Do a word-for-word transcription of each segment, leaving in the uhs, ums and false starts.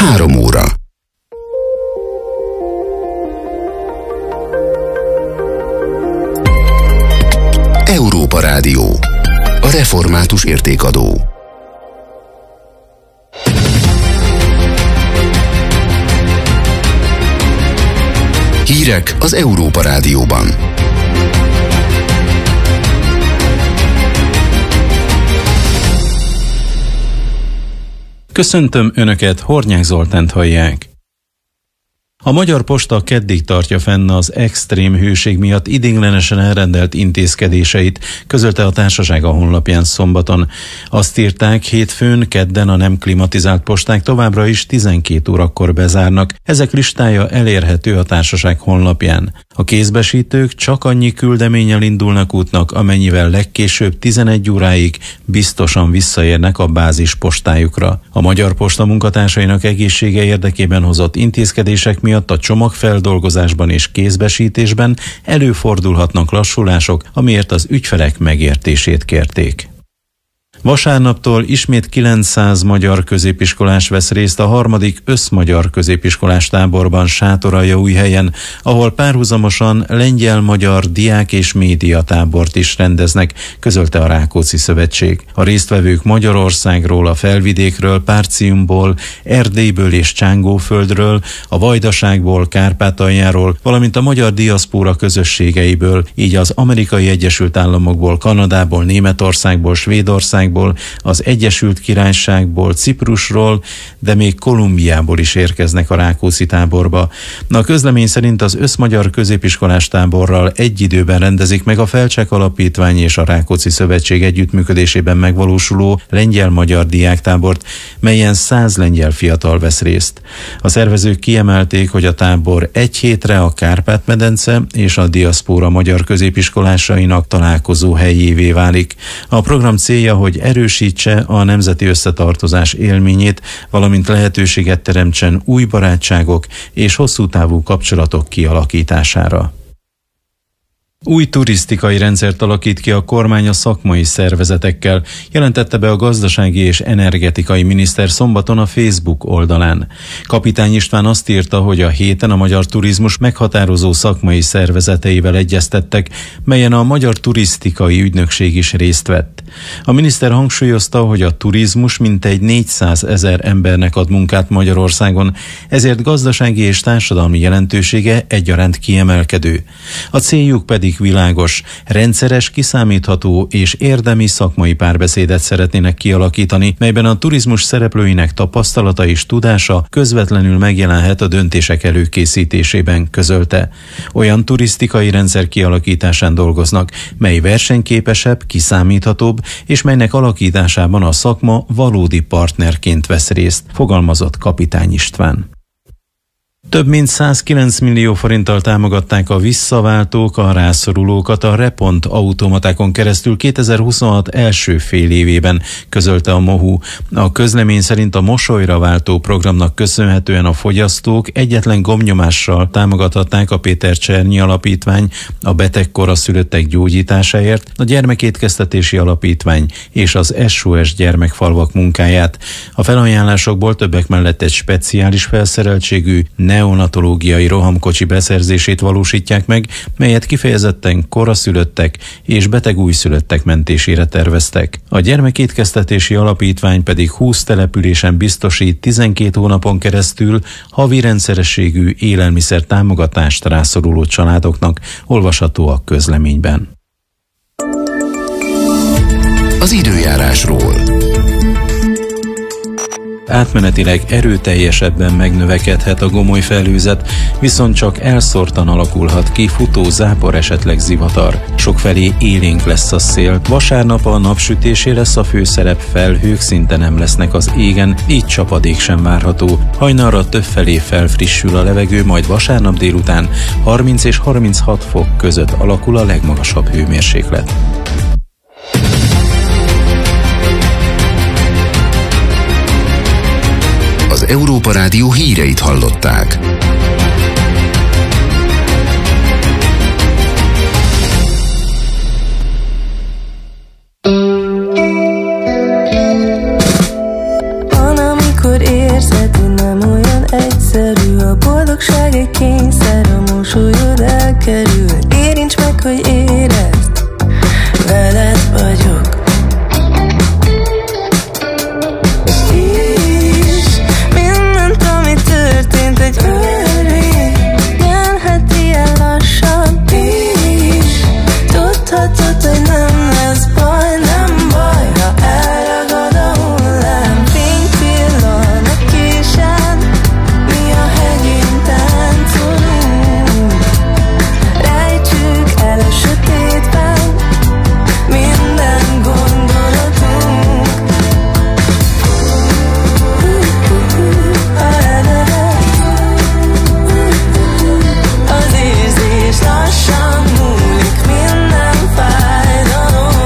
Három óra. Európa Rádió. A református értékadó. Hírek az Európa Rádióban. Köszöntöm Önöket, Hornyák Zoltánt hallják. A Magyar Posta keddig tartja fenn az extrém hőség miatt idéglenesen elrendelt intézkedéseit, közölte a társaság a honlapján szombaton. Azt írták, hétfőn, kedden a nem klimatizált posták továbbra is tizenkét órakor bezárnak. Ezek listája elérhető a társaság honlapján. A kézbesítők csak annyi küldeménnyel indulnak útnak, amennyivel legkésőbb tizenegy óráig biztosan visszaérnek a bázis postájukra. A Magyar Posta munkatársainak egészsége érdekében hozott intézkedések miatt a csomagfeldolgozásban és kézbesítésben előfordulhatnak lassulások, amiért az ügyfelek megértését kérték. Vasárnaptól ismét kilencszáz magyar középiskolás vesz részt a harmadik összmagyar középiskolás táborban Sátoraljaújhelyen, ahol párhuzamosan lengyel-magyar diák és média tábort is rendeznek, közölte a Rákóczi Szövetség. A résztvevők Magyarországról, a Felvidékről, Párciumból, Erdélyből és Csángóföldről, a Vajdaságból, Kárpátaljáról, valamint a magyar diaszpóra közösségeiből, így az Amerikai Egyesült Államokból, Kanadából, Németországból, Svédországból, az Egyesült Királyságból, Ciprusról, de még Kolumbiából is érkeznek a Rákóczi táborba. A közlemény szerint az összmagyar középiskolás táborral egy időben rendezik meg a Felcsek Alapítvány és a Rákóczi Szövetség együttműködésében megvalósuló lengyel-magyar diáktábort, melyen száz lengyel fiatal vesz részt. A szervezők kiemelték, hogy a tábor egy hétre a Kárpát-medence és a diaszpóra magyar középiskolásainak találkozó helyévé válik. A program célja, hogy erősítse a nemzeti összetartozás élményét, valamint lehetőséget teremtsen új barátságok és hosszú távú kapcsolatok kialakítására. Új turisztikai rendszert alakít ki a kormány a szakmai szervezetekkel, jelentette be a gazdasági és energetikai miniszter szombaton a Facebook oldalán. Kapitány István azt írta, hogy a héten a magyar turizmus meghatározó szakmai szervezeteivel egyeztettek, melyen a Magyar Turisztikai Ügynökség is részt vett. A miniszter hangsúlyozta, hogy a turizmus mintegy négyszázezer embernek ad munkát Magyarországon, ezért gazdasági és társadalmi jelentősége egyaránt kiemelkedő. A céljuk pedig világos, rendszeres, kiszámítható és érdemi szakmai párbeszédet szeretnének kialakítani, melyben a turizmus szereplőinek tapasztalata és tudása közvetlenül megjelenhet a döntések előkészítésében, közölte. Olyan turisztikai rendszer kialakításán dolgoznak, mely versenyképesebb, kiszámíthatóbb, és melynek alakításában a szakma valódi partnerként vesz részt, fogalmazott Kapitány István. Több mint százkilenc millió forinttal támogatták a visszaváltók a rászorulókat a Repont automatákon keresztül kétezer-huszonhat első fél évében, közölte a MOHU. A közlemény szerint a mosolyra váltó programnak köszönhetően a fogyasztók egyetlen gombnyomással támogathatták a Péter Csernyi Alapítvány, a betegkoraszülöttek gyógyításáért, a Gyermekétkeztetési Alapítvány és az es o es gyermekfalvak munkáját. A felajánlásokból többek mellett egy speciális felszereltségű neonatológiai rohamkocsi beszerzését valósítják meg, melyet kifejezetten koraszülöttek és beteg újszülöttek mentésére terveztek. A Gyermekétkeztetési Alapítvány pedig húsz településen biztosít tizenkét hónapon keresztül havi rendszerességű élelmiszer támogatást rászoruló családoknak, olvasható a közleményben. Az időjárásról. Átmenetileg erőteljesebben megnövekedhet a gomoly felhőzet, viszont csak elszórtan alakulhat ki futó zápor, esetleg zivatar. Sokfelé élénk lesz a szél. Vasárnap a napsütésé lesz a főszerep, felhők szinte nem lesznek az égen, így csapadék sem várható. Hajnalra többfelé felfrissül a levegő, majd vasárnap délután harminc és harminchat fok között alakul a legmagasabb hőmérséklet. Az Európa Rádió híreit hallották. Van, amikor érzed, hogy nem olyan hogy érezd, veled vagyok. És mindent, ami történt, egy örvény, nyelhet ilyen lassan is. Tudhatod, hogy nem lesz baj, nem baj, ha elragad a hullám. Fény pillan a késen, mi a hegyén táncolunk. Rejtsük el a sötétben minden gondolatunk. Az érzés lassan múlik, minden fájdalom.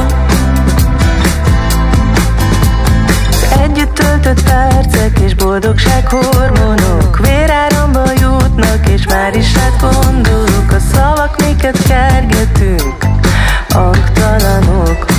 Együtt töltött percek és boldogság hormonok véráramba jutnak, és már is rád gondolok. A szavak, miket kergetünk, hangtalanok.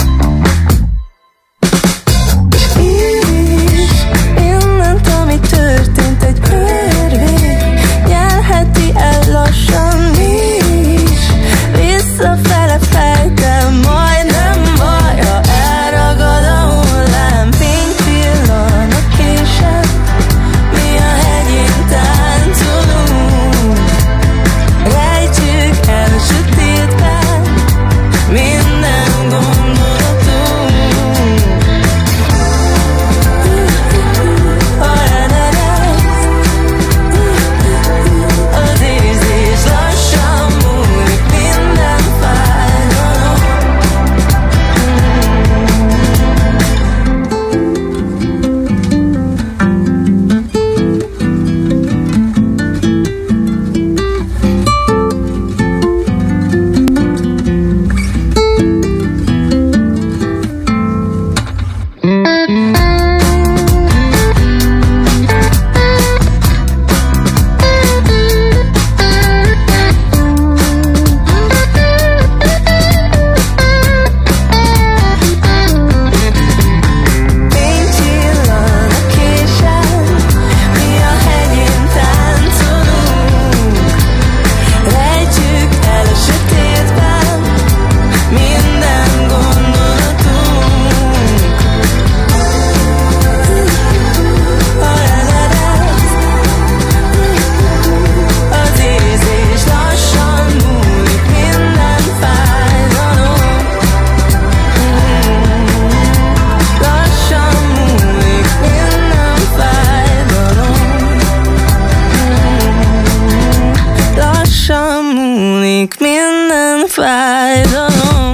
És mindent, ami történt, egy örvény, nyelheti el lassan is. Visszafele fejtem, majd nem baj, ha elragad a hullám. Fény pillan a késen, mi a hegyén táncolunk. Rejtsük el a sötétben minden gondolatunk. Az érzés lassan múlik, minden fájdalom. Fény csillan a késen, mi a hegyén táncolunk. Rejtsük el a sötétben minden gondolatunk. Az érzés lassan múlik, minden fájdalom. Lassan múlik, minden fájdalom. Lassan múlik, minden fájdalom.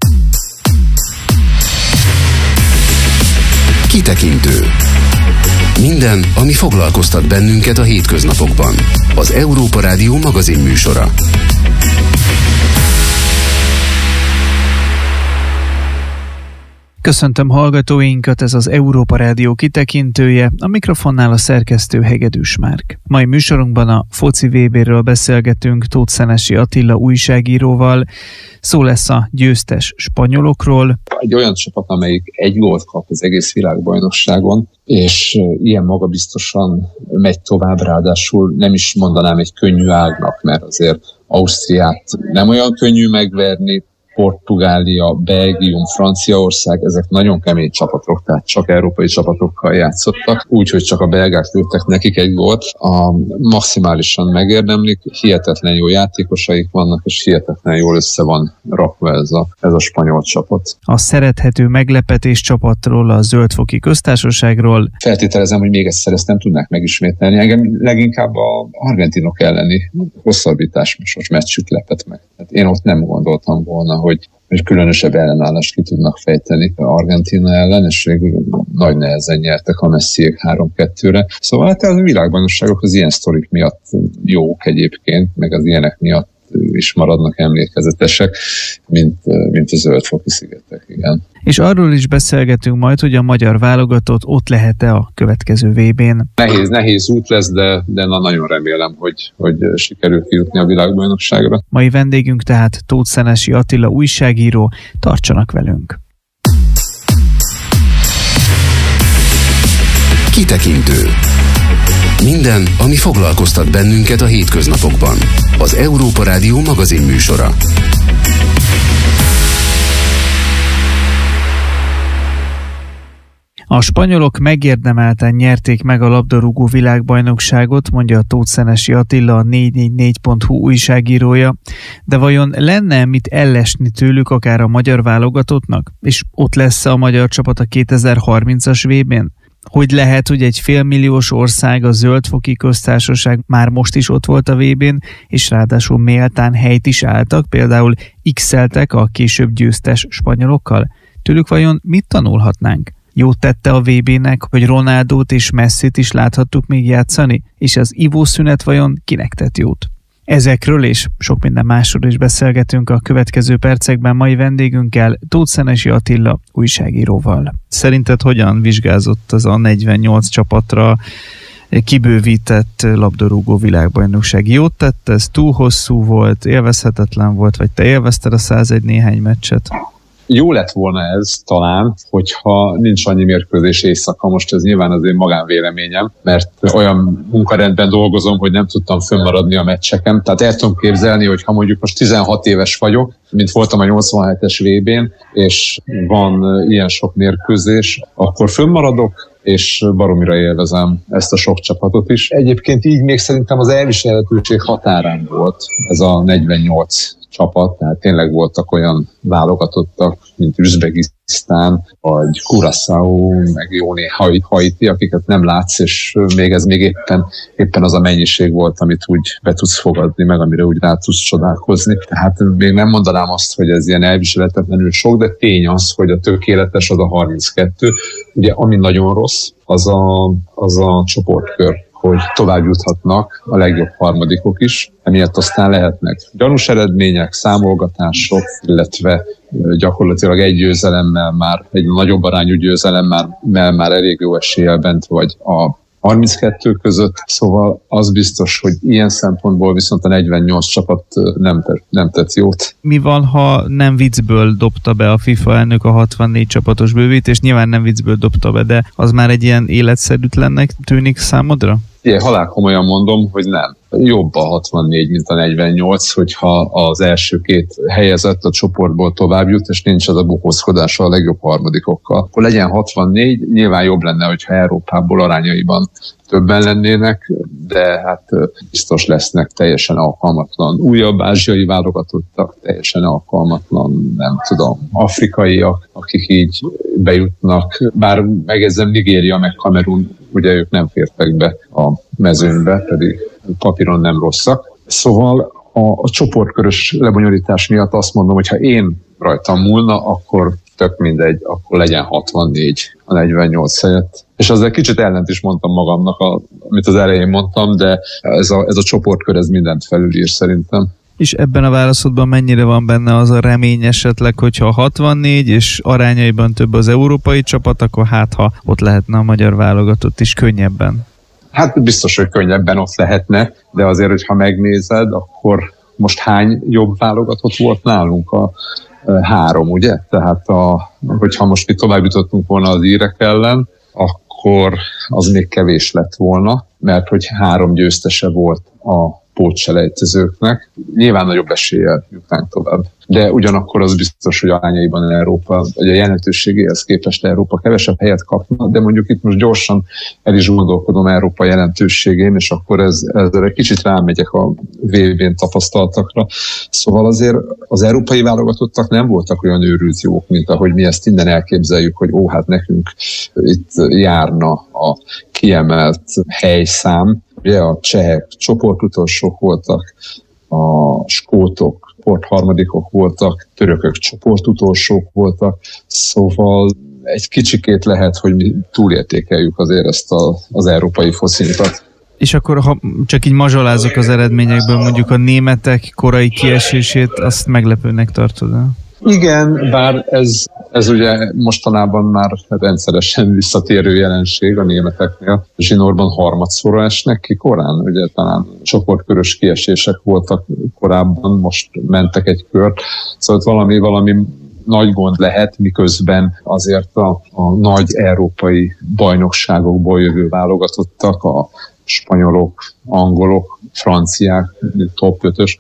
Kitekintő. Minden, ami foglalkoztat bennünket a hétköznapokban. Az Európa Rádió magazin műsora. Köszöntöm hallgatóinkat, ez az Európa Rádió kitekintője, a mikrofonnál a szerkesztő Hegedűs Márk. Mai műsorunkban a foci vé béről beszélgetünk Tóth Szenesi Attila újságíróval. Szó lesz a győztes spanyolokról. Egy olyan csapat, amelyik egy gólt kap az egész világbajnokságon, és ilyen magabiztosan megy tovább, ráadásul nem is mondanám egy könnyű ágnak, mert azért Ausztriát nem olyan könnyű megverni, Portugália, Belgium, Franciaország, ezek nagyon kemény csapatok, tehát csak európai csapatokkal játszottak, úgyhogy csak a belgák lőttek nekik egy gólt. A maximálisan megérdemlik, hihetetlen jó játékosaik vannak, és hihetetlen jól össze van rakva ez a, ez a spanyol csapat. A szerethető meglepetés csapatról, a Zöldfoki Köztársaságról. Feltételezem, hogy még egyszer ezt nem tudnák megismételni. Engem leginkább az argentinok elleni hosszabbításmos meccsük lepett meg. Tehát én ott nem gondoltam volna, hogy, hogy különösebb ellenállást ki tudnak fejteni Argentína ellen, és végül nagy nehezen nyertek a Messiék három kettőre. Szóval hát a világbajnokságok az ilyen sztorik miatt jók egyébként, meg az ilyenek miatt is maradnak emlékezetesek, mint, mint a Zöldfoki szigetek, igen. És arról is beszélgetünk majd, hogy a magyar válogatott ott lehet-e a következő vé bén. Nehéz, nehéz út lesz, de, de na, nagyon remélem, hogy, hogy sikerül kijutni a világbajnokságra. Mai vendégünk tehát Tóth Szenesi Attila újságíró, tartsanak velünk. Kitekintő. Minden, ami foglalkoztat bennünket a hétköznapokban. Az Európa Rádió magazin műsora. A spanyolok megérdemelten nyerték meg a labdarúgó világbajnokságot, mondja a Tóth Szenesi Attila, a négy négy négy pont hu újságírója, de vajon lenne mit ellesni tőlük akár a magyar válogatottnak? És ott lesz a magyar csapat a kétezer-harmincas vé bén? Hogy lehet, hogy egy félmilliós ország, a Zöld-foki Köztársaság már most is ott volt a vé bén, és ráadásul méltán helyt is álltak, például x-eltek a később győztes spanyolokkal? Tőlük vajon mit tanulhatnánk? Jót tette a vé bének, hogy Ronaldót és Messit is láthattuk még játszani, és az ivószünet vajon kinek tett jót? Ezekről és sok minden másról is beszélgetünk a következő percekben mai vendégünkkel, Tóth Szenesi Attila újságíróval. Szerinted hogyan vizsgázott az a negyvennyolc csapatra kibővített labdarúgó világbajnokság? Jót tett, ez túl hosszú volt, élvezhetetlen volt, vagy te élvezted a százegy néhány meccset? Jó lett volna ez talán, hogyha nincs annyi mérkőzés éjszaka, most ez nyilván az én magánvéleményem, mert olyan munkarendben dolgozom, hogy nem tudtam fönnmaradni a meccseken. Tehát el tudom képzelni, hogy ha mondjuk most tizenhat éves vagyok, mint voltam a nyolcvanhetes vé bén, és van ilyen sok mérkőzés, akkor fönnmaradok, és baromira élvezem ezt a sok csapatot is. Egyébként így még szerintem az elviselhetőség határán volt ez a negyvennyolc csapat, tehát tényleg voltak olyan válogatottak, mint Üzbegisztán, vagy Curaçao, meg jó néha Haiti, akiket nem látsz, és még ez még éppen, éppen az a mennyiség volt, amit úgy be tudsz fogadni, meg amire úgy rá tudsz csodálkozni. Tehát még nem mondanám azt, hogy ez ilyen elviselhetetlenül sok, de tény az, hogy a tökéletes az a harminckettő. Ugye ami nagyon rossz, az a, az a csoportkör, hogy tovább juthatnak a legjobb harmadikok is, emiatt aztán lehetnek gyanús eredmények, számolgatások, illetve gyakorlatilag egy győzelemmel már, egy nagyobb arányú győzelemmel már, már elég jó eséllyel bent vagy a harminckettő között, szóval az biztos, hogy ilyen szempontból viszont a negyvennyolc csapat nem tett, nem tett jót. Mi van, ha nem viccből dobta be a FIFA elnök a hatvannégy csapatos bővítést? Nyilván nem viccből dobta be, de az már egy ilyen életszerűtlennek tűnik számodra? Igen, halálkomolyan mondom, hogy nem. Jobb a hatvannégy, mint a negyvennyolc, hogyha az első két helyezett a csoportból tovább jut, és nincs az a bukózkodása a legjobb harmadikokkal. Akkor legyen hatvannégy, nyilván jobb lenne, hogyha Európából arányaiban többen lennének, de hát biztos lesznek teljesen alkalmatlan újabb ázsiai válogatottak, teljesen alkalmatlan, nem tudom, afrikaiak, akik így bejutnak. Bár megjegyzem, Nigéria meg Kamerun, ugye ők nem fértek be a mezőnybe, pedig papíron nem rosszak. Szóval a, a csoportkörös lebonyolítás miatt azt mondom, hogy ha én rajtam múlna, akkor tök mindegy, akkor legyen hatvannégy a negyvennyolc helyett. És azzal kicsit ellent is mondtam magamnak, a, amit az elején mondtam, de ez a, ez a csoportkör ez mindent felülír szerintem. És ebben a válaszodban mennyire van benne az a remény esetleg, hogyha hatvannégy és arányaiban több az európai csapat, akkor hát ha ott lehetne a magyar válogatott is könnyebben? Hát biztos, hogy könnyebben ott lehetne, de azért, hogyha megnézed, akkor most hány jobb válogatott volt nálunk? A három, ugye? Tehát a, hogyha most mi tovább jutottunk volna az írek ellen, akkor az még kevés lett volna, mert hogy három győztese volt a pótselejtezőknek. Nyilván nagyobb eséllyel jutnánk tovább. De ugyanakkor az biztos, hogy arányaiban Európa, vagy a jelentőségéhez képest Európa kevesebb helyet kapna, de mondjuk itt most gyorsan el is gondolkodom Európa jelentőségén, és akkor ez, ezzel egy kicsit rámegyek a vé bén tapasztaltakra. Szóval azért az európai válogatottak nem voltak olyan őrült jók, mint ahogy mi ezt innen elképzeljük, hogy ó, hát nekünk itt járna a kiemelt helyszám. Ugye a csehek csoportutolsók voltak, a skótok csoportharmadikok voltak, törökök csoportutolsók voltak, szóval egy kicsikét lehet, hogy mi túlértékeljük azért ezt a, az európai foszinkat. És akkor, ha csak így mazsolázok az eredményekből, mondjuk a németek korai kiesését, azt meglepőnek tartod el? Igen, bár ez, ez ugye mostanában már rendszeresen visszatérő jelenség a németeknél. Zsinórban harmadszorra esnek ki korán, ugye talán csoportkörös kiesések voltak korábban, most mentek egy kört. Szóval valami, valami nagy gond lehet, miközben azért a, a nagy európai bajnokságokból jövő válogatottak, a spanyolok, angolok, franciák, top ötös,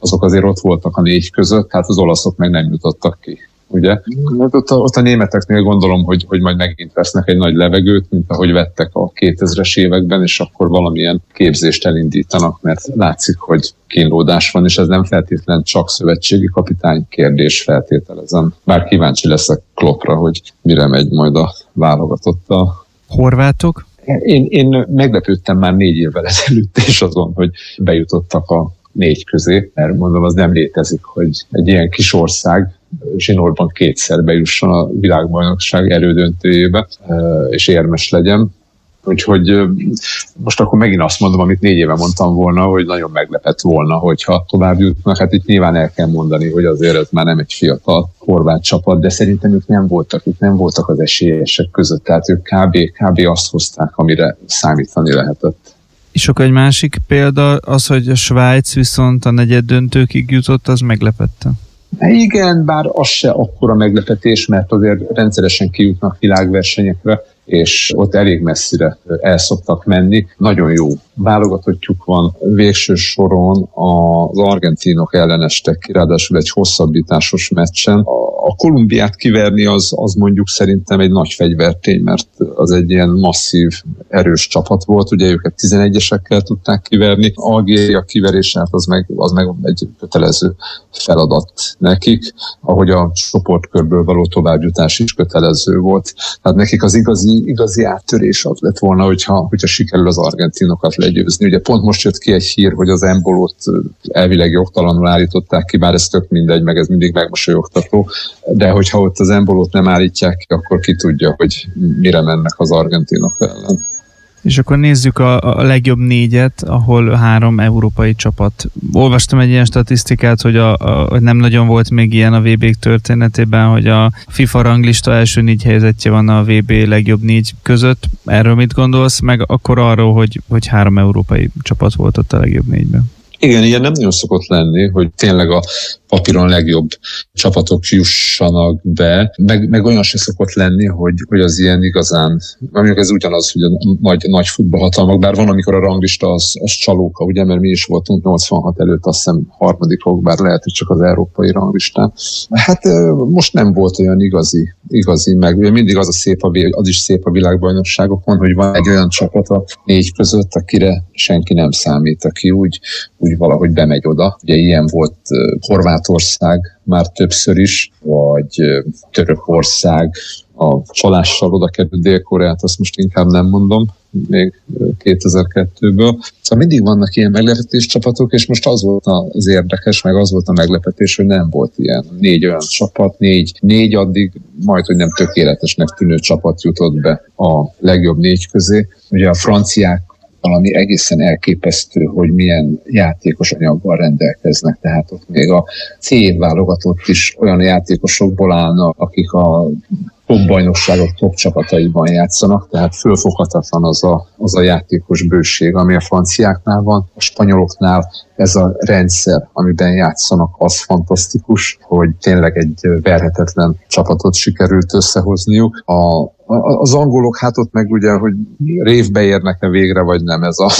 azok azért ott voltak a négy között, hát az olaszok meg nem jutottak ki. Ugye? Ott a, ott a németeknél gondolom, hogy, hogy majd megint vesznek egy nagy levegőt, mint ahogy vettek a kétezres években, és akkor valamilyen képzést elindítanak, mert látszik, hogy kínlódás van, és ez nem feltétlen csak szövetségi kapitány kérdés, feltételezem. Bár kíváncsi leszek Kloppra, hogy mire megy majd a válogatott a horvátok. Én, én meglepődtem már négy évvel ezelőtt is azon, hogy bejutottak a négy közé, mert mondom, az nem létezik, hogy egy ilyen kis ország zsinórban kétszer bejusson a világbajnokság erődöntőjébe, és érmes legyen. Úgyhogy most akkor megint azt mondom, amit négy éve mondtam volna, hogy nagyon meglepett volna, hogyha tovább jutnak. Hát itt nyilván el kell mondani, hogy azért ez már nem egy fiatal horvát csapat, de szerintem ők nem voltak, ők nem voltak az esélyesek között, tehát ők kb. kb. Azt hozták, amire számítani lehetett. És akkor egy másik példa az, hogy a Svájc viszont a negyed döntőkig jutott, az meglepette. Igen, bár az se akkora meglepetés, mert azért rendszeresen kijutnak világversenyekre, és ott elég messzire el szoktak menni. Nagyon jó válogatottjuk van, végső soron az argentinok ellenestek ki, ráadásul egy hosszabbításos meccsen. A Kolumbiát kiverni az, az mondjuk szerintem egy nagy fegyvertény, mert az egy ilyen masszív, erős csapat volt, ugye őket tizenegyesekkel tudták kiverni. Algéria kiverése, hát az meg, az meg egy kötelező feladat nekik, ahogy a csoportkörből való továbbjutás is kötelező volt. Tehát nekik az igazi igazi áttörés az lett volna, hogyha, hogyha sikerül az argentinokat legyőzni. Ugye pont most jött ki egy hír, hogy az Embolót elvileg jogtalanul állították ki, bár ez tök mindegy, meg ez mindig megmosolyogtató, de hogyha ott az Embolót nem állítják ki, akkor ki tudja, hogy mire mennek az argentinok ellen. És akkor nézzük a, a legjobb négyet, ahol három európai csapat. Olvastam egy ilyen statisztikát, hogy a, a, nem nagyon volt még ilyen a vé bé történetében, hogy a FIFA ranglista első négy helyezettje van a vé bé legjobb négy között. Erről mit gondolsz? Meg akkor arról, hogy, hogy három európai csapat volt ott a legjobb négyben. Igen, ilyen nem nagyon szokott lenni, hogy tényleg a papíron legjobb csapatok jussanak be, meg, meg olyan se szokott lenni, hogy, hogy az ilyen igazán, amikor ez ugyanaz, hogy a nagy, nagy futballhatalmak, bár van, amikor a ranglista az, az csalóka, ugye, mert mi is voltunk nyolcvanhat előtt, azt hiszem harmadikok, bár lehet, hogy csak az európai ranglistán. Hát most nem volt olyan igazi, igazi meg ugye mindig az a szép, a, az is szép a világbajnokságokon, hogy van egy olyan csapat a négy között, akire senki nem számít, aki úgy, úgy valahogy bemegy oda. Ugye ilyen volt Horvátország már többször is, vagy Törökország, a csalással oda került Dél-Koreát, azt most inkább nem mondom, még kétezer-kettőből. Szóval mindig vannak ilyen meglepetés csapatok, és most az volt az érdekes, meg az volt a meglepetés, hogy nem volt ilyen négy olyan csapat, négy, négy addig majd, hogy nem tökéletesnek tűnő csapat jutott be a legjobb négy közé. Ugye a franciák valami egészen elképesztő, hogy milyen játékos anyaggal rendelkeznek, tehát ott még a C válogatott is olyan játékosokból állnak, akik a top bajnokságok top csapataiban játszanak, tehát fölfoghatatlan az a, az a játékos bőség, ami a franciáknál van. A spanyoloknál ez a rendszer, amiben játszanak, az fantasztikus, hogy tényleg egy verhetetlen csapatot sikerült összehozniuk. A Az angolok, hát ott meg ugye, hogy révbe érnek-e végre, vagy nem, ez a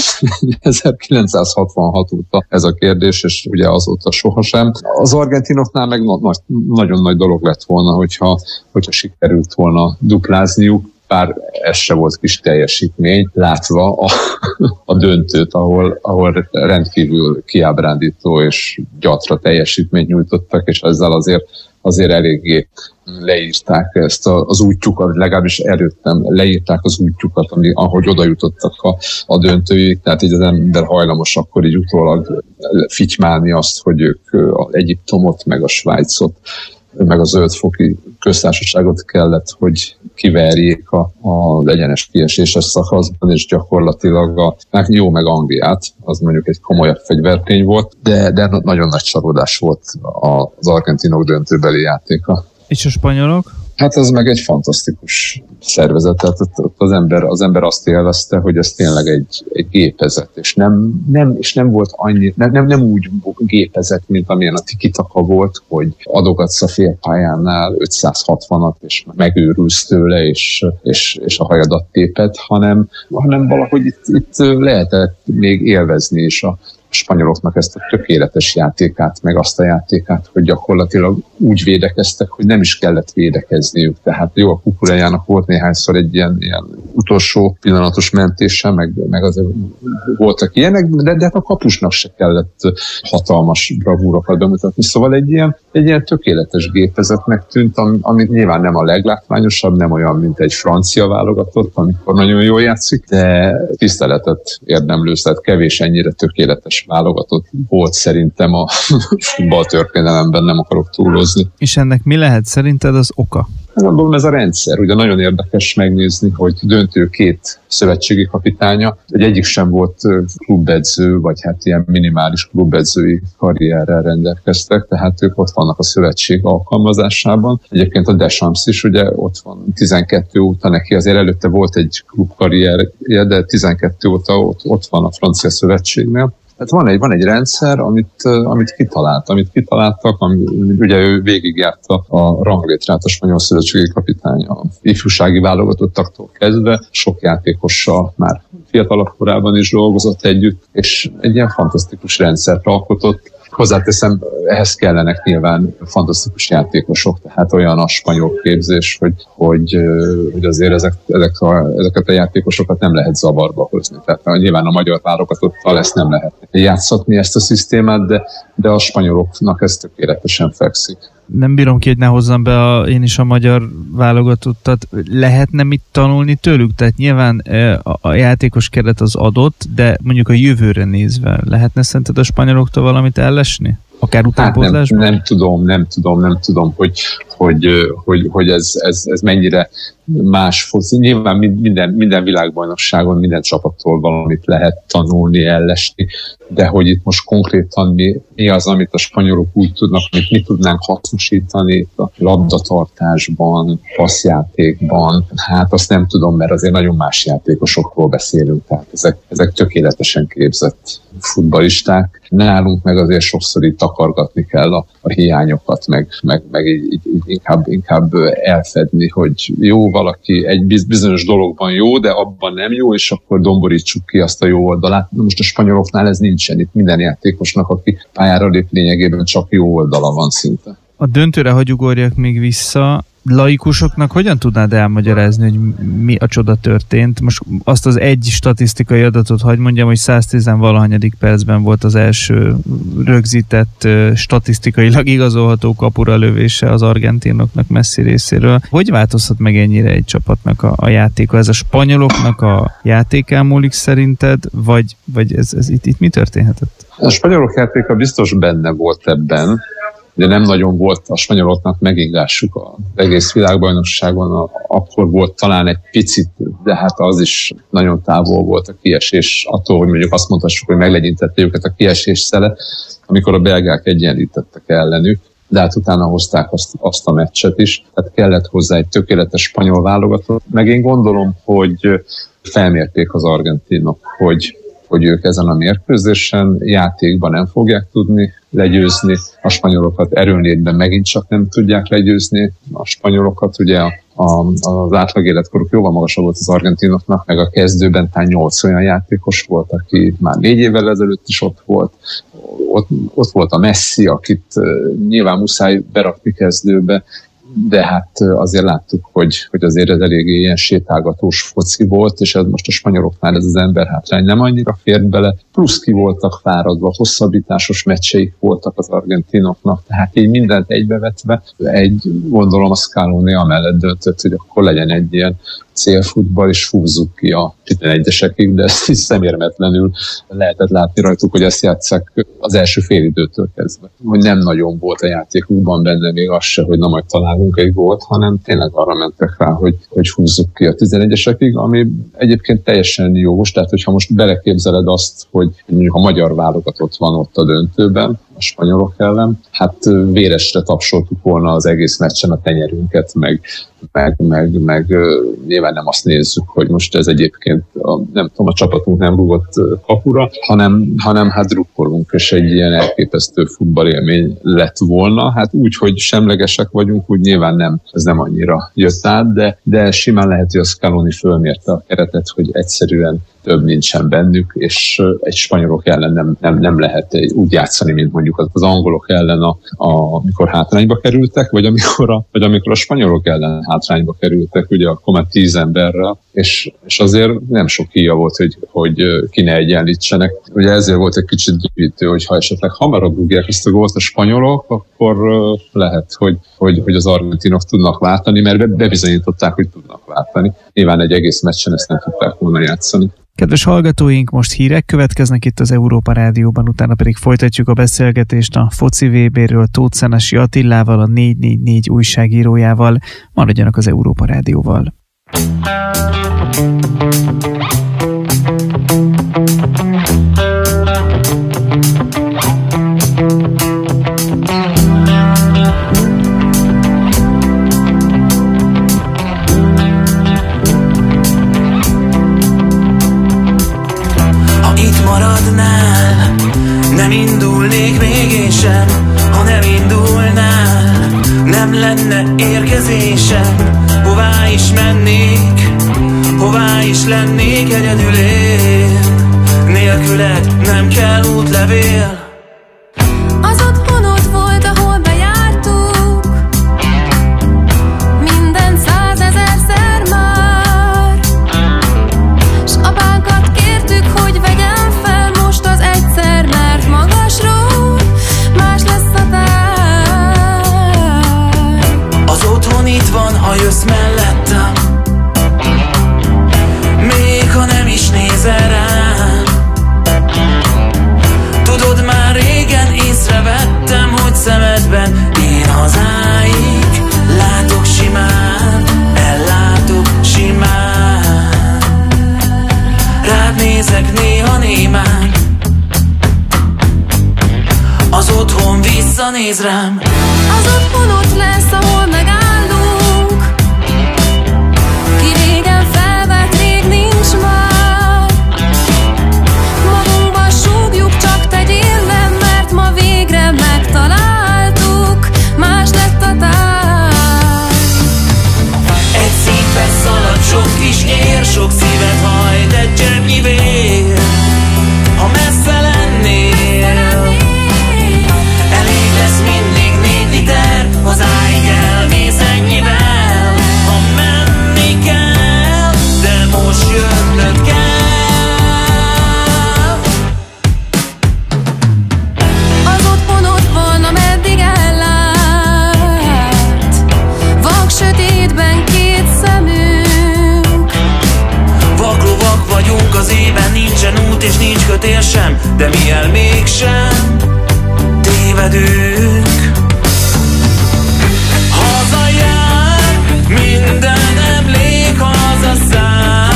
ezerkilencszázhatvanhat óta ez a kérdés, és ugye azóta sohasem. Az argentinoknál meg na- na- nagyon nagy dolog lett volna, hogyha, hogyha sikerült volna duplázniuk, bár ez se volt kis teljesítmény, látva a, a döntőt, ahol, ahol rendkívül kiábrándító és gyatra teljesítményt nyújtottak, és ezzel azért azért eléggé leírták ezt az útjukat, legalábbis előttem leírták az útjukat, ami, ahogy oda jutottak a, a döntőig, tehát így az ember hajlamos akkor így utólag fitymálni azt, hogy ők az Egyiptomot, meg a Svájcot, meg a zöldfoki köztársaságot kellett, hogy kiverjék a, a egyenes kieséses szakaszban, és gyakorlatilag a, jó meg Angliát, az mondjuk egy komolyabb fegyvertény volt, de, de nagyon nagy csalódás volt az argentinok döntőbeli játéka. És a spanyolok? Hát ez meg egy fantasztikus szervezet, tehát ott az ember, az ember azt élvezte, hogy ez tényleg egy, egy gépezet, és nem, nem, és nem volt annyi, nem, nem, nem úgy gépezet, mint amilyen a tiki-taka volt, hogy adogatsz a félpályánál ötszázhatvanat, és megőrülsz tőle, és, és, és a hajadat téped, hanem, hanem valahogy itt, itt lehetett még élvezni is a spanyoloknak ezt a tökéletes játékát, meg azt a játékát, hogy gyakorlatilag úgy védekeztek, hogy nem is kellett védekezniük. Tehát jó, a Kukurejának volt néhányszor egy ilyen, ilyen utolsó pillanatos mentése, meg, meg azért voltak ilyenek, de, de a kapusnak se kellett hatalmas bravúrokat bemutatni. Szóval egy ilyen, egy ilyen tökéletes gépezetnek tűnt, ami, ami nyilván nem a leglátványosabb, nem olyan, mint egy francia válogatott, amikor nagyon jól játszik, de tiszteletet érdemlő, tehát kevés ennyire tökéletes válogatott volt szerintem a futballtörténelemben, nem akarok túlozni. És ennek mi lehet szerinted az oka? Gondolom ez a rendszer. Ugye nagyon érdekes megnézni, hogy döntő két szövetségi kapitánya, egy egyik sem volt klubedző, vagy hát ilyen minimális klubedzői karrierrel rendelkeztek, tehát ők ott vannak a szövetség alkalmazásában. Egyébként a Deschamps is ugye ott van tizenkettő óta, neki azért előtte volt egy klubkarrierje, de tizenkettő óta ott, ott van a francia szövetségnél. Hát van egy, van egy rendszer, amit, amit kitalált, amit kitaláltak, ami, ugye ő végigjárta a ranglétrát, a spanyol szövetségi kapitány, a ifjúsági válogatottaktól kezdve, sok játékossal már fiatalabb korában is dolgozott együtt, és egy ilyen fantasztikus rendszert alkotott. Hozzáteszem, ehhez kellenek nyilván fantasztikus játékosok, tehát olyan a spanyol képzés, hogy, hogy, hogy azért ezek, ezek a, ezeket a játékosokat nem lehet zavarba hozni. Tehát nyilván a magyar válogatottal ezt nem lehet játszatni, ezt a szisztémát, de, de a spanyoloknak ez tökéletesen fekszik. Nem bírom ki, hogy ne hozzam be a, én is a magyar válogatottat. Lehetne mit tanulni tőlük? Tehát nyilván a, a játékos keret az adott, de mondjuk a jövőre nézve lehetne szerinted a spanyoloktól valamit ellesni? Akár utánpótlásban? Hát nem, nem tudom, nem tudom, nem tudom, hogy, hogy, hogy, hogy ez, ez, ez mennyire más foci. Nyilván minden, minden világbajnokságon, minden csapattól valamit lehet tanulni, ellesni, de hogy itt most konkrétan mi, mi az, amit a spanyolok úgy tudnak, amit mi tudnánk hasznosítani a labdatartásban, passzjátékban, hát azt nem tudom, mert azért nagyon más játékosokról beszélünk, tehát ezek, ezek tökéletesen képzett futballisták. Nálunk meg azért sokszor így takargatni kell a, a hiányokat, meg, meg, meg így, így, így inkább, inkább elfedni, hogy jó, valaki egy bizonyos dologban jó, de abban nem jó, és akkor domborítsuk ki azt a jó oldalát. Na most a spanyoloknál ez nincsen. Itt minden játékosnak, aki pályára lép, lényegében csak jó oldala van szinte. A döntőre hagy ugorjak még vissza. Laikusoknak hogyan tudnád elmagyarázni, hogy mi a csoda történt? Most azt az egy statisztikai adatot hagy mondjam, hogy száztíz-valahanyadik percben volt az első rögzített, statisztikailag igazolható kapura lövése az argentinoknak Messi részéről. Hogy változhat meg ennyire egy csapatnak a, a játéka? Ez a spanyoloknak a játékán múlik szerinted, vagy, vagy ez, ez itt, itt mi történhetett? A spanyolok játéka biztos benne volt ebben, de nem nagyon volt a spanyoloknak megingásuk az egész világbajnokságon, akkor volt talán egy picit, de hát az is nagyon távol volt a kiesés, attól, hogy mondjuk azt mondhassuk, hogy meglegyintette őket a kiesés szele, amikor a belgák egyenlítettek ellenük, de hát utána hozták azt, azt a meccset is, tehát kellett hozzá egy tökéletes spanyol válogatott, meg én gondolom, hogy felmérték az argentinok, hogy hogy ők ezen a mérkőzésen játékban nem fogják tudni legyőzni a spanyolokat, erőnlétben megint csak nem tudják legyőzni a spanyolokat, ugye a, a, az átlag életkoruk jóval magasabb volt az argentinoknak, meg a kezdőben talán nyolc olyan játékos volt, aki már négy évvel ezelőtt is ott volt. Ott, ott volt a Messi, akit uh, nyilván muszáj berakni kezdőbe, de hát azért láttuk, hogy, hogy azért ez eléggé ilyen sétálgatós foci volt, és ez most a spanyoloknál ez az ember hátrány nem annyira fért bele, plusz ki voltak fáradva, hosszabbításos meccseik voltak az argentinoknak, tehát így mindent egybevetve, egy gondolom a Scaloni amellett döntött, hogy akkor legyen egy ilyen célfutball, és húzzuk ki a tizenegyesekig, de ezt is szemérmetlenül lehetett látni rajtuk, hogy ezt játsszák az első félidőtől kezdve. Hogy nem nagyon volt a játékukban benne még az se, hogy na majd találunk egy gólt, hanem tényleg arra mentek rá, hogy, hogy húzzuk ki a tizenegyesekig, ami egyébként teljesen jogos, tehát hogyha most beleképzeled azt, hogy mondjuk a magyar válogatott van ott a döntőben, a spanyolok ellen, hát véresre tapsoltuk volna az egész meccsen a tenyerünket, meg, meg, meg, meg nyilván nem azt nézzük, hogy most ez egyébként a, nem tudom, a csapatunk nem rúgott kapura, hanem, hanem hát drukkolunk, és egy ilyen elképesztő futballélmény lett volna. Hát úgy, hogy semlegesek vagyunk, úgy nyilván nem, ez nem annyira jött át, de, de simán lehet, hogy a Scaloni fölmérte a keretet, hogy egyszerűen több nincsen bennük, és egy spanyolok ellen nem, nem, nem lehet úgy játszani, mint mondjuk az angolok ellen, a, a, amikor hátrányba kerültek, vagy amikor, a, vagy amikor a spanyolok ellen hátrányba kerültek, ugye akkor már tíz emberrel, és, és azért nem sok híja volt, hogy, hogy ki ne egyenlítsenek. Ugye ezért volt egy kicsit gyűjtő, hogy ha esetleg hamarabb rúgják ezt a gólt a spanyolok, akkor lehet, hogy, hogy, hogy az argentinok tudnak váltani, mert bebizonyították, hogy tudnak váltani. Nyilván egy egész meccsen ezt nem tudták volna játszani. Kedves hallgatóink, most hírek következnek itt az Európa Rádióban, utána pedig folytatjuk a beszélgetést a foci vé béről Tóth Szenesi Attilával, a négy négy négy újságírójával. Maradjanak az Európa Rádióval. Maradnál, nem indulnék még én sem, ha nem indulnál, nem lenne érkezésem. Hová is mennék, hová is lennék egyedül én, nélküled nem kell útlevél. Az otthonod volt, ahol bejártuk, minden százezerszer már, s apánkat kértük, hogy vegyem fel most az egyszer, mert magasról más lesz a tár. Az otthon itt van, ha jössz mellettem, még ha nem is nézel rám. Tudod, már régen észrevettem, hogy szemedben én hazáig látok simán, ellátok simán. Rád nézek néha némán, az otthon visszanéz rám. Az otthon ott lesz, ahol megállunk, ki régen felvett, rég nincs már. Magunkba súgjuk, csak tegyél le, mert ma végre megtaláltuk, más lett a tár. Egy szívbe szalad sok kis ér, sok szívet hajt egy cseppnyi vér. Ha messze lennél, elég lesz mindig négy liter, hazáig elmész ennyivel. Ha menni kell, de most jönnöd kell. Az otthon ott van, ameddig ellát, vak sötétben két szemünk. Vaklovak vagyunk az ében, nincsen út és nincs kötél sem, de mi el mégsem tévedünk. Hazajár, minden emlék hazaszáll.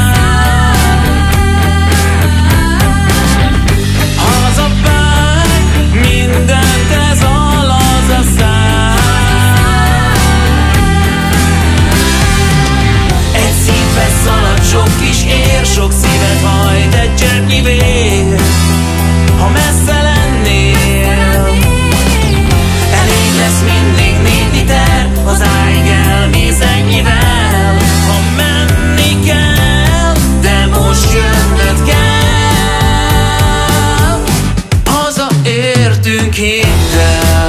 Hazapár, mindent ez a laza szál. Egy szívbe szalad sok kis ér, sok szívet hajt egy cseppnyi vér. Ha messze lennél, elég lesz mindig négy liter, hazáig elmész ennyivel. Ha menni kell, de most jönnöd kell. Hazaértünk, hidd el.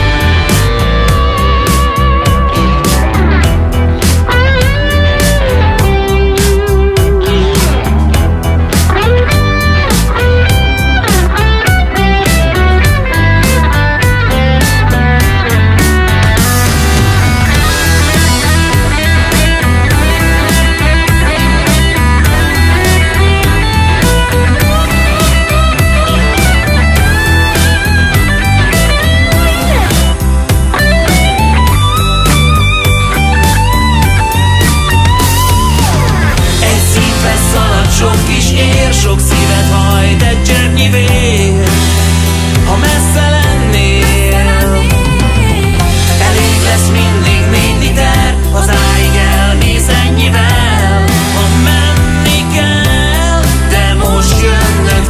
Sok kis ér, sok szívet hajt egy cseppnyi vér. Ha messze lennél, elég lesz mindig négy liter, hazáig elmész ennyivel. Ha menni kell, de most jönnöd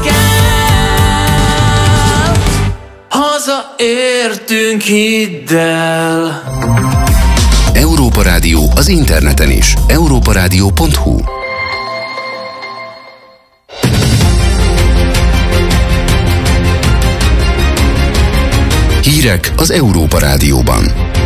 kell. Hazaértünk, hidd el. Európa Rádió az interneten is. európa rádió pont hu Hírek az Európa Rádióban.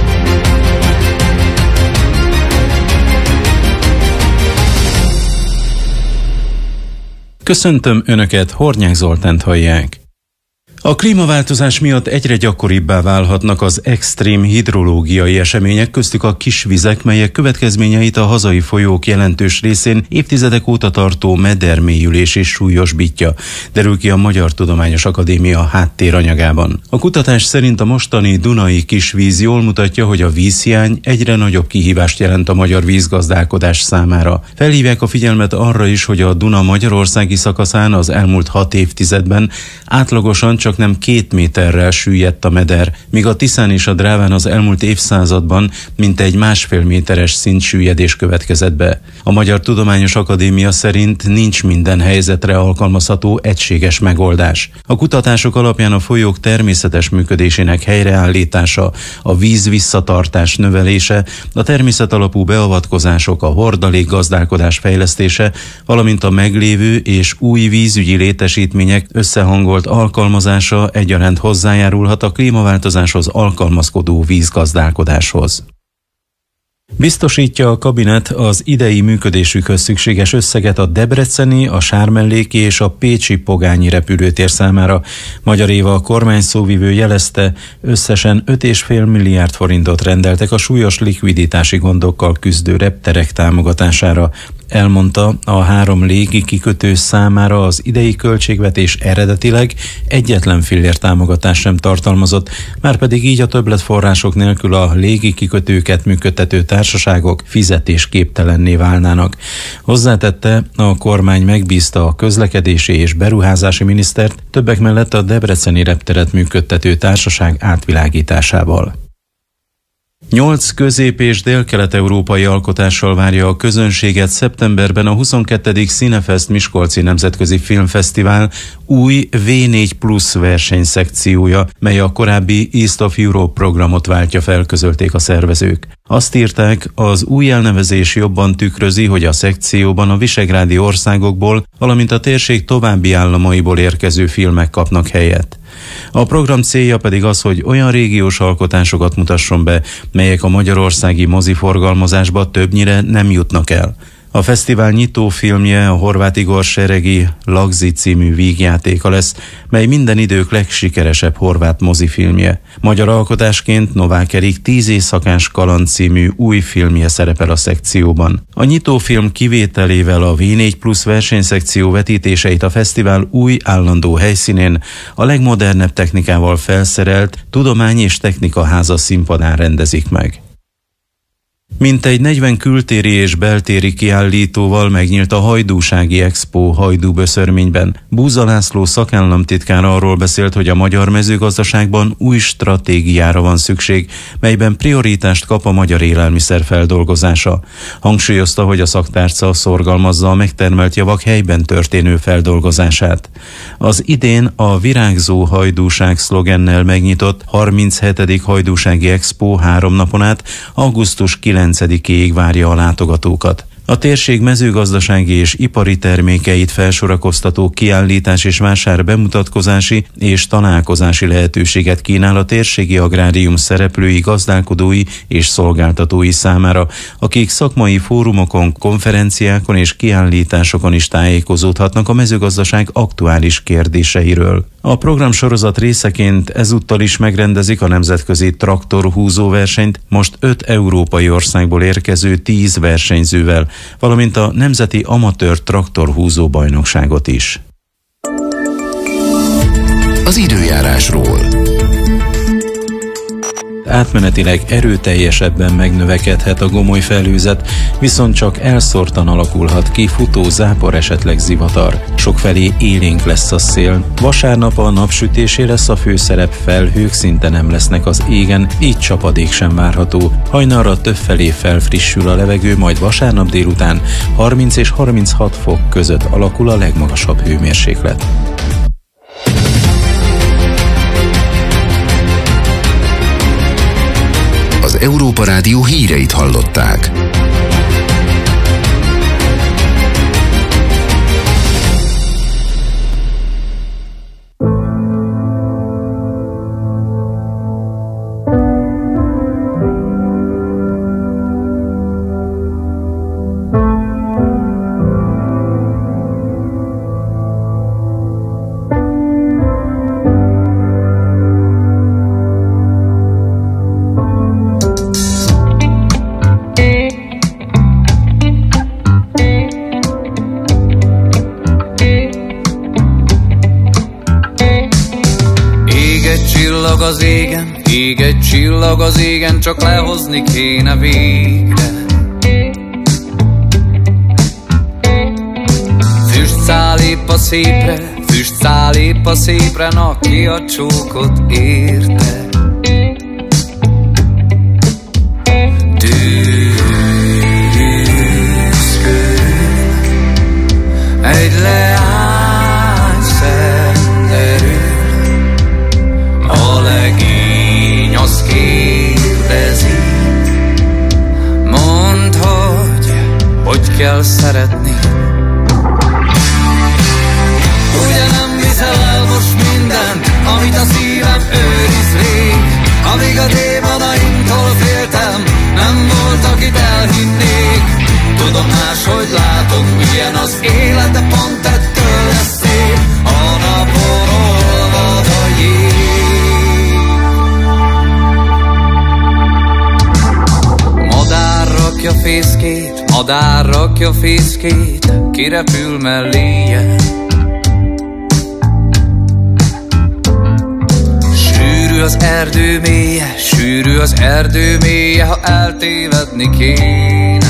Köszöntöm Önöket, Hornyák Zoltánt hallják. A klímaváltozás miatt egyre gyakoribbá válhatnak az extrém hidrológiai események, köztük a kisvizek, melyek következményeit a hazai folyók jelentős részén évtizedek óta tartó medermélyülés is súlyosbítja, derül ki a Magyar Tudományos Akadémia háttéranyagában. A kutatás szerint a mostani dunai kisvíz jól mutatja, hogy a vízhiány egyre nagyobb kihívást jelent a magyar vízgazdálkodás számára. Felhívják a figyelmet arra is, hogy a Duna magyarországi szakaszán az elmúlt hat évtizedben átlagosan csak nem két méterrel süllyedt a meder, míg a Tiszán és a Dráván az elmúlt évszázadban mintegy másfél méteres szintsüllyedés következett be. A Magyar Tudományos Akadémia szerint nincs minden helyzetre alkalmazható egységes megoldás. A kutatások alapján a folyók természetes működésének helyreállítása, a víz visszatartás növelése, a természetalapú beavatkozások, a hordalékgazdálkodás fejlesztése, valamint a meglévő és új vízügyi létesítmények összehangolt alkalmazása egyaránt hozzájárulhat a klímaváltozáshoz alkalmazkodó vízgazdálkodáshoz. Biztosítja a kabinet az idei működésükhöz szükséges összeget a debreceni, a sármelléki és a pécsi pogányi repülőtér számára. Magyar Éva, a kormány szóvivő jelezte, összesen öt egész öt milliárd forintot rendeltek a súlyos likviditási gondokkal küzdő repterek támogatására. Elmondta, a három légi kikötő számára az idei költségvetés eredetileg egyetlen fillér támogatás sem tartalmazott, márpedig így a többletforrások nélkül a légi kikötőket működtető társaságok fizetésképtelenné válnának. Hozzátette, a kormány megbízta a közlekedési és beruházási minisztert többek mellett a debreceni repteret működtető társaság átvilágításával. Nyolc közép- és délkelet-európai alkotással várja a közönséget szeptemberben a huszonkettedik Cinefest Miskolci Nemzetközi Filmfesztivál új vé négy plusz versenyszekciója, mely a korábbi East of Europe programot váltja fel, közölték a szervezők. Azt írták, az új elnevezés jobban tükrözi, hogy a szekcióban a visegrádi országokból, valamint a térség további államaiból érkező filmek kapnak helyet. A program célja pedig az, hogy olyan régiós alkotásokat mutasson be, melyek a magyarországi moziforgalmazásba többnyire nem jutnak el. A fesztivál nyitó filmje a Horváth Igor Seregi Lagzi című vígjátéka lesz, mely minden idők legsikeresebb horvát mozifilmje. Magyar alkotásként Novák Erik Tíz éjszakás kaland című új filmje szerepel a szekcióban. A nyitófilm kivételével a vé négy plusz versenyszekció vetítéseit a fesztivál új állandó helyszínén, a legmodernebb technikával felszerelt Tudomány és Technika Háza színpadán rendezik meg. Mintegy negyven kültéri és beltéri kiállítóval megnyílt a Hajdúsági Expo Hajdúböszörményben. Búza László szakállamtitkár arról beszélt, hogy a magyar mezőgazdaságban új stratégiára van szükség, melyben prioritást kap a magyar élelmiszer feldolgozása. Hangsúlyozta, hogy a szaktárca szorgalmazza a megtermelt javak helyben történő feldolgozását. Az idén a Virágzó Hajdúság szlogennel megnyitott harminchetedik Hajdúsági Expo három napon át augusztus kilencedikéig várja a látogatókat. A térség mezőgazdasági és ipari termékeit felsorakoztató kiállítás és vásár bemutatkozási és találkozási lehetőséget kínál a térségi agrárium szereplői, gazdálkodói és szolgáltatói számára, akik szakmai fórumokon, konferenciákon és kiállításokon is tájékozódhatnak a mezőgazdaság aktuális kérdéseiről. A programsorozat részeként ezúttal is megrendezik a nemzetközi traktorhúzó versenyt, most öt európai országból érkező tíz versenyzővel, valamint a Nemzeti Amatőr Traktorhúzó bajnokságot is. Az időjárásról. Átmenetileg erőteljesebben megnövekedhet a gomoly felhőzet, viszont csak elszórtan alakulhat ki futó zápor, esetleg zivatar. Sokfelé élénk lesz a szél. Vasárnap a napsütésé lesz a főszerep, felhők szinte nem lesznek az égen, így csapadék sem várható. Hajnalra többfelé felfrissül a levegő, majd vasárnap délután harminc és harminchat fok között alakul a legmagasabb hőmérséklet. Az Európa Rádió híreit hallották. az égen, ég egy csillag az égen, csak lehozni kéne végre. Füstszál épp a szépre, füstszál épp a szépre, na ki a csókot érte. Egy leány szenderül, a legény azt kérdezi, mondd, hogy hogy kell szeretni. Ugye nem viszel el most mindent, amit a szívem őriz rég, amíg a démonaimtól féltem, nem volt, akit elhinnék. Tudom, máshogy látom, milyen az élet, de pont ettől lesz szép, a napon olvad a jég. Madár rakja fészkét, madár rakja fészkét, kirepül melléje. Sűrű az erdő mélye, sűrű az erdő mélye, ha eltévedni kéne.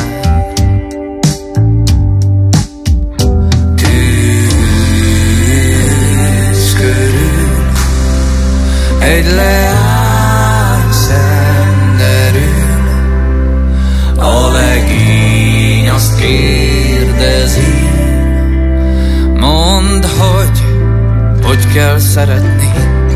Egy leány szenderül, a legény azt kérdezi, mondd, hogy hogy kell szeretni.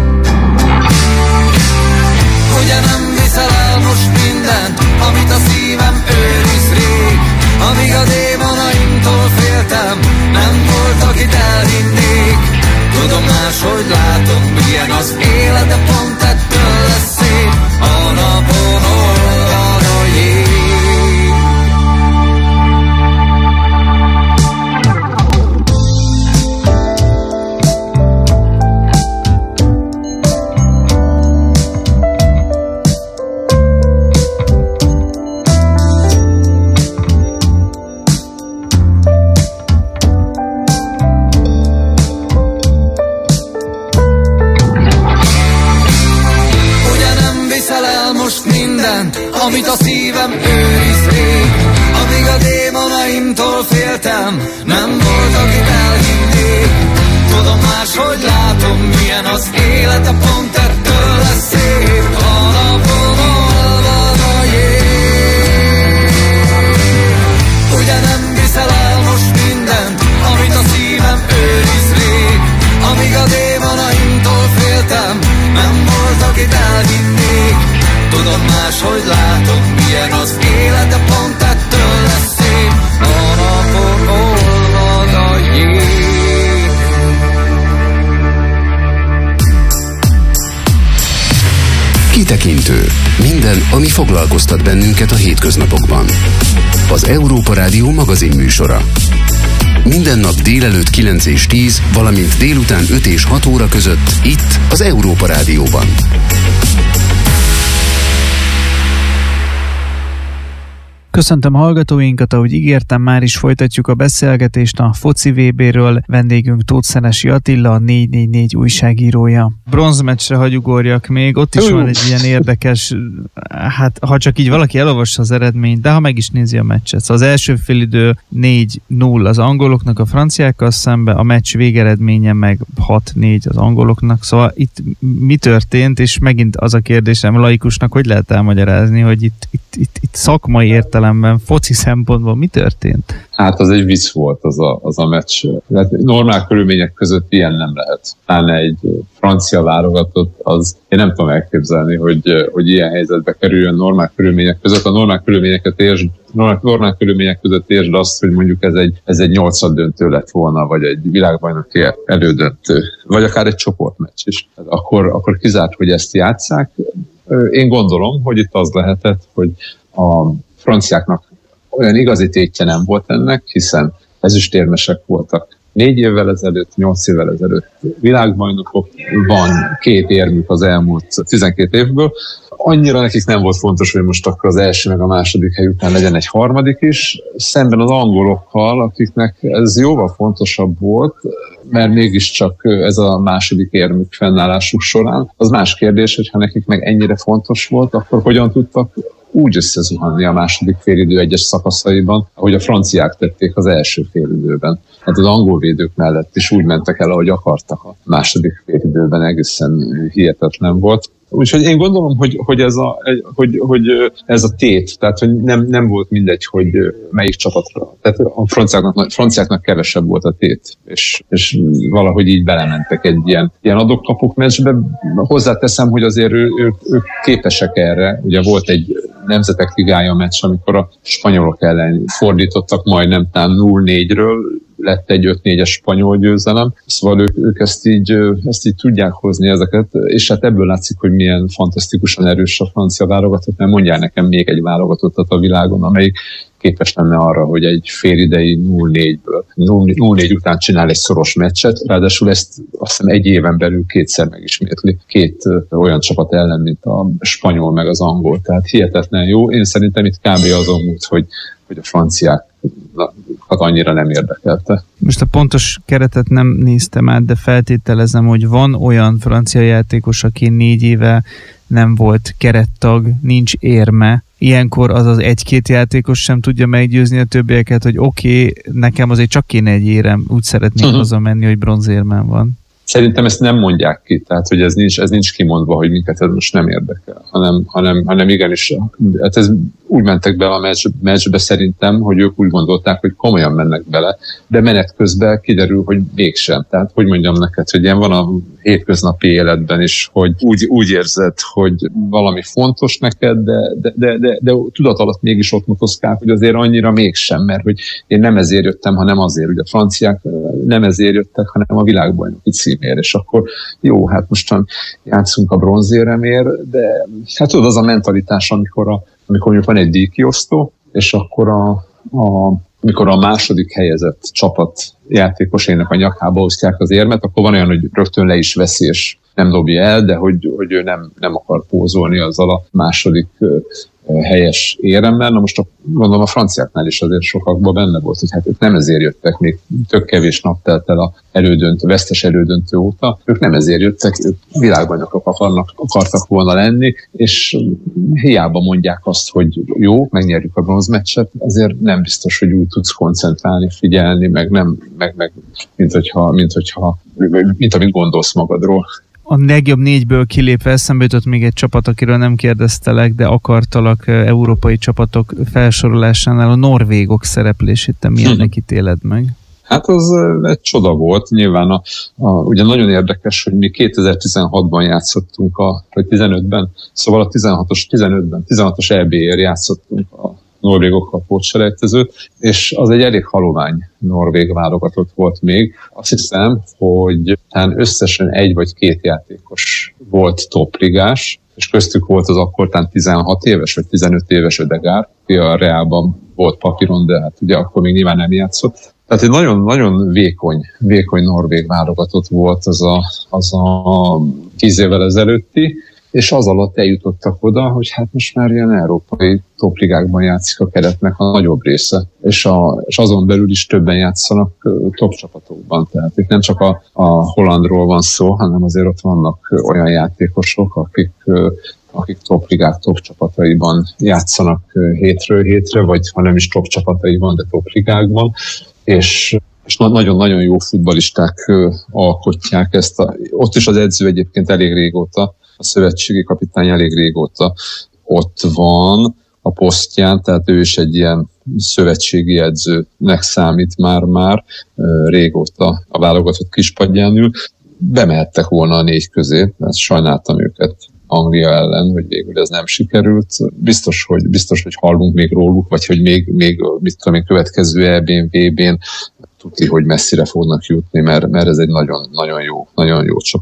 Ugye nem viszel el most mindent, amit a szívem őriz rég, amíg a démonaimtól féltem, nem volt, akit elhinnék. Tudom, máshogy látom, milyen az élet, de pont ettől lesz szép, a napon olvad a jég. Amit a szívem őriz rég, amíg a démonaimtól féltem, nem volt, akit elhinnék. Tudom, máshogy látom, milyen az élet, de pont ettől lesz szép, a napon olvad a jég. Ugye nem viszel el most mindent, amit a szívem őriz rég, amíg a démonaimtól féltem, nem volt, akit elhinnék. Tudom, máshogy látom, milyen az élet, de pont ettől lesz szép, a napon olvad a jég. Kitekintő. Minden, ami foglalkoztat bennünket a hétköznapokban. Az Európa Rádió magazin műsora. Minden nap délelőtt kilenc és tíz, valamint délután öt és hat óra között itt az Európa Rádióban. Köszöntöm hallgatóinkat, ahogy ígértem, már is folytatjuk a beszélgetést a foci vé béről. Vendégünk Tóth Szenesi Attila, a négy négy négy újságírója. Bronzmeccsre hagyugorjak még, ott is van egy ilyen érdekes, hát ha csak így valaki elolvassa az eredményt, de ha meg is nézi a meccset. Szóval az első félidő négy null az angoloknak a franciákkal szembe, a meccs végeredménye meg hat négy az angoloknak. Szóval itt mi történt, és megint az a kérdésem laikusnak, hogy lehet elmagyarázni, hogy itt, itt, itt, itt szakmai értelemben, foci szempontból mi történt? Hát az egy vicc volt az a, az a meccs. Hát normál körülmények között ilyen nem lehet. Pláne egy francia válogatott, az én nem tudom elképzelni, hogy, hogy ilyen helyzetbe kerüljön normál körülmények között. A normál körülményeket értsd, normál, normál körülmények között értsd azt, hogy mondjuk ez egy, ez egy nyolcad döntő lett volna, vagy egy világbajnoki elődöntő, vagy akár egy csoportmeccs is. Akkor, akkor kizárt, hogy ezt játsszák. Én gondolom, hogy itt az lehetett, hogy a franciáknak olyan igazi tétje nem volt ennek, hiszen ezüstérmesek voltak Négy évvel ezelőtt, nyolc évvel ezelőtt világbajnokok, van két érmük az elmúlt tizenkét évből. Annyira nekik nem volt fontos, hogy most akkor az első meg a második hely után legyen egy harmadik is, szemben az angolokkal, akiknek ez jóval fontosabb volt, mert mégiscsak ez a második érmük fennállásuk során. Az más kérdés, hogy ha nekik meg ennyire fontos volt, akkor hogyan tudtak úgy összezuhanni a második félidő egyes szakaszaiban, ahogy a franciák tették az első félidőben. Hát az angol védők mellett is úgy mentek el, ahogy akartak a második félidőben, egészen hihetetlen volt. Úgyhogy én gondolom, hogy, hogy, ez a, hogy, hogy ez a tét, tehát hogy nem, nem volt mindegy, hogy melyik csapatra. Tehát a franciáknak, franciáknak kevesebb volt a tét, és, és valahogy így belementek egy ilyen, ilyen adok-kapok meccsbe. Hozzáteszem, hogy azért ő, ők, ők képesek erre. Ugye volt egy Nemzetek Ligája meccs, amikor a spanyolok ellen fordítottak majdnem tán nulla négyről, lett egy öt négyes spanyol győzelem, szóval ők, ők ezt, így, ezt így tudják hozni ezeket, és hát ebből látszik, hogy milyen fantasztikusan erős a francia válogatott, mert mondják nekem még egy válogatottat a világon, amelyik képes lenne arra, hogy egy félidei nulla négyből, nulla négy után csinál egy szoros meccset, ráadásul ezt azt hiszem egy éven belül kétszer megismétli két olyan csapat ellen, mint a spanyol meg az angol, tehát hihetetlen jó. Én szerintem itt kb. Azon múlt, hogy, hogy a franciák hát annyira nem érdekelte. Most a pontos keretet nem néztem át, de feltételezem, hogy van olyan francia játékos, aki négy éve nem volt kerettag, nincs érme. Ilyenkor az az egy-két játékos sem tudja meggyőzni a többieket, hogy oké, okay, nekem azért csak kéne egy érem, úgy szeretnék uh-huh. hazamenni, hogy bronzérmem van. Szerintem ezt nem mondják ki, tehát hogy ez nincs, ez nincs kimondva, hogy minket ez most nem érdekel, hanem, hanem, hanem igenis, hát ez úgy mentek bele a meccs, meccsbe szerintem, hogy ők úgy gondolták, hogy komolyan mennek bele, de menet közben kiderül, hogy mégsem. Tehát hogy mondjam neked, hogy ilyen van a hétköznapi életben is, hogy úgy, úgy érzed, hogy valami fontos neked, de, de, de, de, de tudat alatt mégis ott motoszkál, hogy azért annyira mégsem, mert hogy én nem ezért jöttem, hanem azért, hogy a franciák nem ezért jöttek, hanem a világbajnoki címért, és akkor jó, hát mostan játszunk a bronzéremért, de hát tudod, az a mentalitás, amikor, a, amikor mondjuk van egy díjkiosztó, és akkor a, a mikor a második helyezett csapat játékosének a nyakába osztják az érmet, akkor van olyan, hogy rögtön le is veszi, és nem dobja el, de hogy, hogy ő nem, nem akar pózolni azzal a második helyes éremmel. Na most a, gondolom a franciáknál is azért sokakban benne volt, hogy hát ők nem ezért jöttek, még tök kevés nap telt el a elődöntő, vesztes elődöntő óta. Ők nem ezért jöttek, ők világbajnokok akarnak, akartak volna lenni, és hiába mondják azt, hogy jó, megnyerjük a bronzmeccset, azért nem biztos, hogy úgy tudsz koncentrálni, figyelni, meg nem, meg, meg mint hogyha, mint hogyha, mint amit gondolsz magadról. A legjobb négyből kilépve eszembe jutott még egy csapat, akiről nem kérdeztelek, de akartalak európai csapatok felsorolásánál a norvégok szereplését. Te milyennek ítéled meg? Hát az egy csoda volt. Nyilván a, a, ugye nagyon érdekes, hogy mi kétezer-tizenhatban játszottunk, a, vagy tizenötben, szóval a tizenhatos, tizenötben, tizenhatos é bé-ért játszottunk a norvégokkal pótselejtezőt, és az egy elég halovány norvég válogatott volt még. Azt hiszem, hogy talán összesen egy vagy két játékos volt topligás, és köztük volt az akkor talán tizenhat éves vagy tizenöt éves Ödegaard, aki a Reálban volt papíron, de hát ugye akkor még nyilván nem játszott. Tehát egy nagyon-nagyon vékony, vékony norvég válogatott volt az a, az a tíz évvel ezelőtti, és az alatt eljutottak oda, hogy hát most már ilyen európai topligákban játszik a keretnek a nagyobb része, és, a, és azon belül is többen játszanak top csapatokban. Tehát itt nem csak a, a hollandról van szó, hanem azért ott vannak olyan játékosok, akik, akik topligák top csapataiban játszanak hétről hétre, vagy ha nem is top csapataiban, de topligákban, és és nagyon-nagyon jó futballisták alkotják ezt. A, ott is az edző egyébként elég régóta, a szövetségi kapitány elég régóta ott van a posztján, tehát ő is egy ilyen szövetségi edzőnek számít már-már régóta a válogatott kispadján ül. Bemehettek volna a négy közé, mert sajnáltam őket Anglia ellen, hogy végül ez nem sikerült. Biztos, hogy, biztos, hogy hallunk még róluk, vagy hogy még, még mit tudom én, következő é bén, vé bén tudni, hogy messzire fognak jutni, mert, mert ez egy nagyon, nagyon jó, nagyon jó csapat.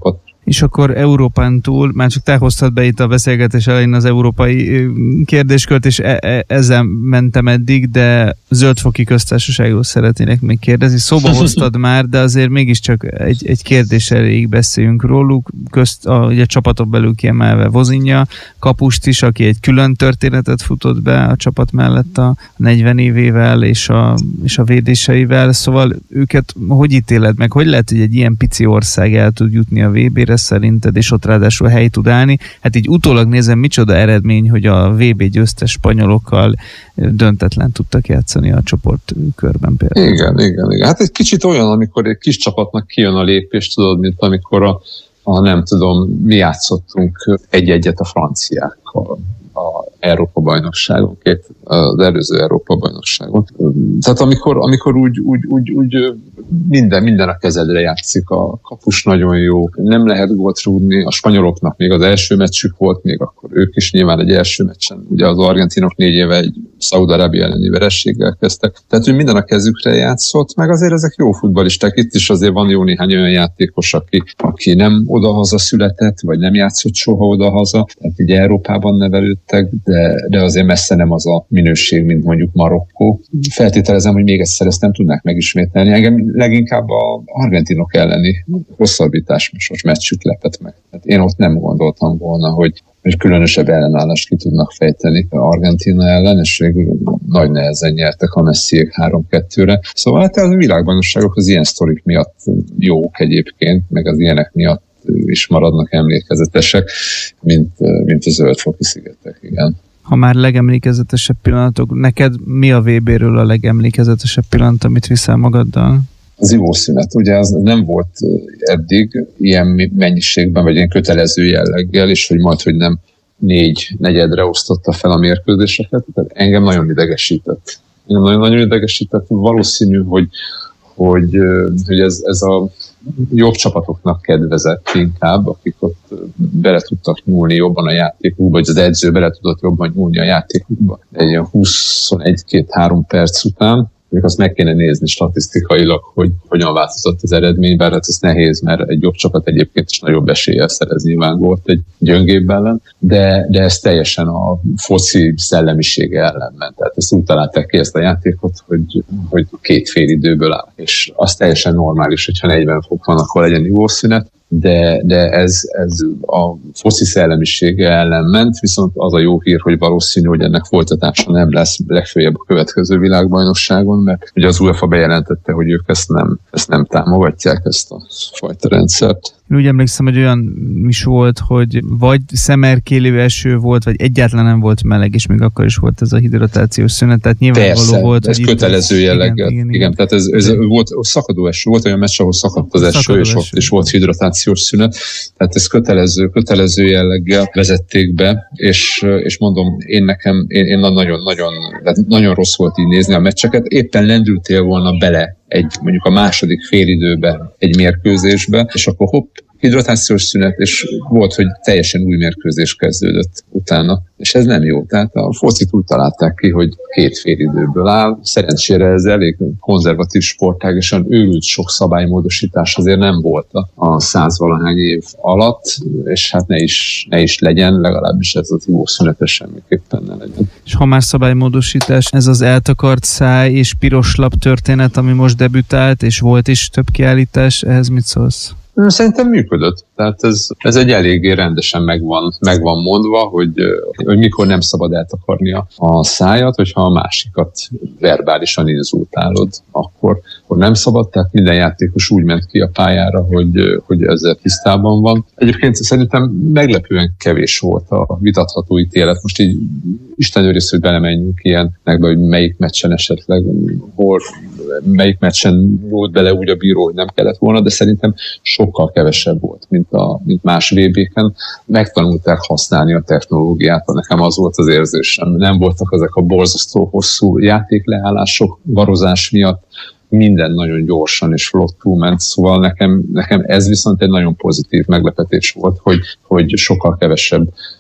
És akkor Európán túl, már csak te hoztad be itt a beszélgetés elején az európai kérdéskört, és e- e- ezzel mentem eddig, de Zöld-foki Köztársaságról szeretnének még kérdezni. Szóba hoztad már, de azért mégiscsak egy, egy kérdés elég beszéljünk róluk. Közt, a, ugye a csapaton belül kiemelve Vozinja, kapust is, aki egy külön történetet futott be a csapat mellett a negyven évével és a, és a védéseivel. Szóval őket hogy ítéled meg? Hogy lehet, hogy egy ilyen pici ország el tud jutni a vé bére szerinted, és ott ráadásul hely tud állni? Hát így utólag nézem, micsoda eredmény, hogy a vé bé győztes spanyolokkal döntetlen tudtak játszani a csoportkörben például. Igen, igen, igen. Hát egy kicsit olyan, amikor egy kis csapatnak kijön a lépés, tudod, mint amikor a, a nem tudom, mi játszottunk egy-egyet a franciákkal a Európa-bajnokságon, két, az előző Európa-bajnokságon. Tehát amikor, amikor úgy, úgy, úgy, úgy minden, minden a kezedre játszik, a kapus nagyon jó, nem lehet gólt rúgni, a spanyoloknak még az első meccsük volt, még akkor ők is nyilván egy első meccsen, ugye az argentinok négy éve egy Szaúd-Arábia elleni verességgel kezdtek. Tehát, hogy minden a kezükre játszott, meg azért ezek jó futballisták. Itt is azért van jó néhány olyan játékos, aki, aki nem odahaza született, vagy nem játszott soha odahaza. Tehát ugye Európában nevelődtek, de, de azért messze nem az a minőség, mint mondjuk Marokkó. Feltételezem, hogy még egyszer ezt nem tudnák megismételni. Engem leginkább az argentinok elleni hosszabbítás meccsük lepett meg. Tehát én ott nem gondoltam volna, hogy és különösebb ellenállást ki tudnak fejteni Argentína ellen, és végül nagy nehezen nyertek a Messiék három-kettőre. Szóval hát a világbajnokságok az ilyen sztorik miatt jók egyébként, meg az ilyenek miatt is maradnak emlékezetesek, mint, mint a Zöld-foki szigetek, igen. Ha már legemlékezetesebb pillanatok, neked mi a vé béről a legemlékezetesebb pillanat, amit viszel magaddal? Az ivószünet, ugye az nem volt eddig ilyen mennyiségben, vagy ilyen kötelező jelleggel, és hogy majd, hogy nem négy negyedre osztotta fel a mérkőzéseket, tehát engem nagyon idegesített. Engem nagyon-nagyon idegesített. Valószínű, hogy, hogy, hogy ez, ez a jobb csapatoknak kedvezett inkább, akik ott bele tudtak nyúlni jobban a játékukba, vagy az edző bele tudott jobban nyúlni a játékukba. Egy ilyen huszonegy-két-három perc után, még azt meg kéne nézni statisztikailag, hogy hogyan változott az eredmény, bár hát ez nehéz, mert egy jobb csapat egyébként is nagyobb eséllyel szerez nyilván gólt egy gyöngébb ellen, de, de ez teljesen a foci szellemisége ellen ment. Tehát ezt úgy találták ki ezt a játékot, hogy, hogy két fél időből áll. És az teljesen normális, hogyha negyven fok van, akkor legyen ivószünet, de, de ez, ez a foci szellemisége ellen ment, viszont az a jó hír, hogy valószínű, hogy ennek folytatása nem lesz legfeljebb a következő világbajnokságon, mert ugye az UEFA bejelentette, hogy ők ezt nem, ezt nem támogatják, ezt a fajta rendszert. Én úgy emlékszem, hogy olyan is volt, hogy vagy szemerkélő eső volt, vagy egyáltalán nem volt meleg, és még akkor is volt ez a hidratációs szünet, tehát nyilvánvaló Persze, volt, ez hogy kötelező jelleggel. Igen, igen, igen. Tehát ez, ez volt szakadó eső, volt olyan meccs, ahol szakadt az eső, szakadó és eső. Ott is volt hidratációs szünet. Tehát ez kötelező, kötelező jelleggel vezették be, és, és mondom, én nekem, én, én nagyon-nagyon, nagyon rossz volt így nézni a meccseket. Éppen lendültél volna bele egy, mondjuk a második félidőbe egy mérkőzésbe, és akkor hopp, hidratációs szünet, és volt, hogy teljesen új mérkőzés kezdődött utána. És ez nem jó. Tehát a focit úgy találták ki, hogy két félidőből áll. Szerencsére ez elég konzervatív sportág, és olyan őrült sok szabálymódosítás azért nem volt a százvalahány év alatt, és hát ne is, ne is legyen, legalábbis ez az ivószünetes semmiképpen ne legyen. És ha már szabálymódosítás, ez az eltakart száj és piros lap történet, ami most debütált, és volt is több kiállítás, ehhez mit szólsz? Szerintem működött. Tehát ez, ez egy eléggé rendesen megvan, megvan mondva, hogy, hogy mikor nem szabad eltakarni a, a szájat, hogyha a másikat verbálisan inzultálod, akkor, akkor nem szabad. Tehát minden játékos úgy ment ki a pályára, hogy, hogy ezzel tisztában van. Egyébként szerintem meglepően kevés volt a vitatható ítélet. Most így Isten őriz, hogy belemenjünk ilyenekbe, hogy melyik meccsen esetleg, hol, melyik meccsen volt bele úgy a bíró, hogy nem kellett volna, de szerintem sokkal kevesebb volt, mint, a, mint más vé béken. Megtanulták használni a technológiát, nekem az volt az érzésem. Nem voltak ezek a borzasztó hosszú játékleállások varozás miatt, minden nagyon gyorsan és flottul ment, szóval nekem, nekem ez viszont egy nagyon pozitív meglepetés volt, hogy, hogy sokkal kevesebb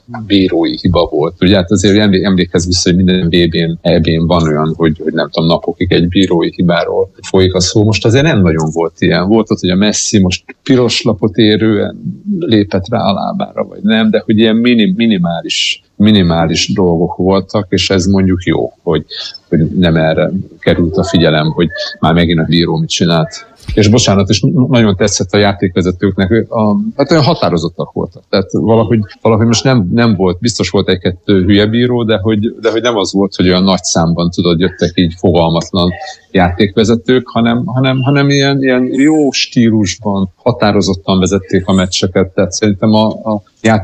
bírói hiba volt. Ugye hát azért emlékezz vissza, hogy minden vé bén, é bén van olyan, hogy, hogy nem tudom, napokig egy bírói hibáról folyik a szó. Most azért nem nagyon volt ilyen. Volt ott, hogy a Messi most piros lapot érően lépett rá a lábára, vagy nem, de hogy ilyen minim, minimális minimális dolgok voltak, és ez mondjuk jó, hogy, hogy nem erre került a figyelem, hogy már megint a bíró mit csinált. És bocsánat, és nagyon tetszett a játékvezetőknek, a, hát olyan határozottak voltak. Tehát valahogy, valahogy most nem, nem volt, biztos volt egy-kettő hülye bíró, de hogy, de hogy nem az volt, hogy olyan nagy számban tudod, jöttek így fogalmatlan játékvezetők, hanem, hanem, hanem ilyen, ilyen jó stílusban, határozottan vezették a meccseket. Tehát szerintem a, a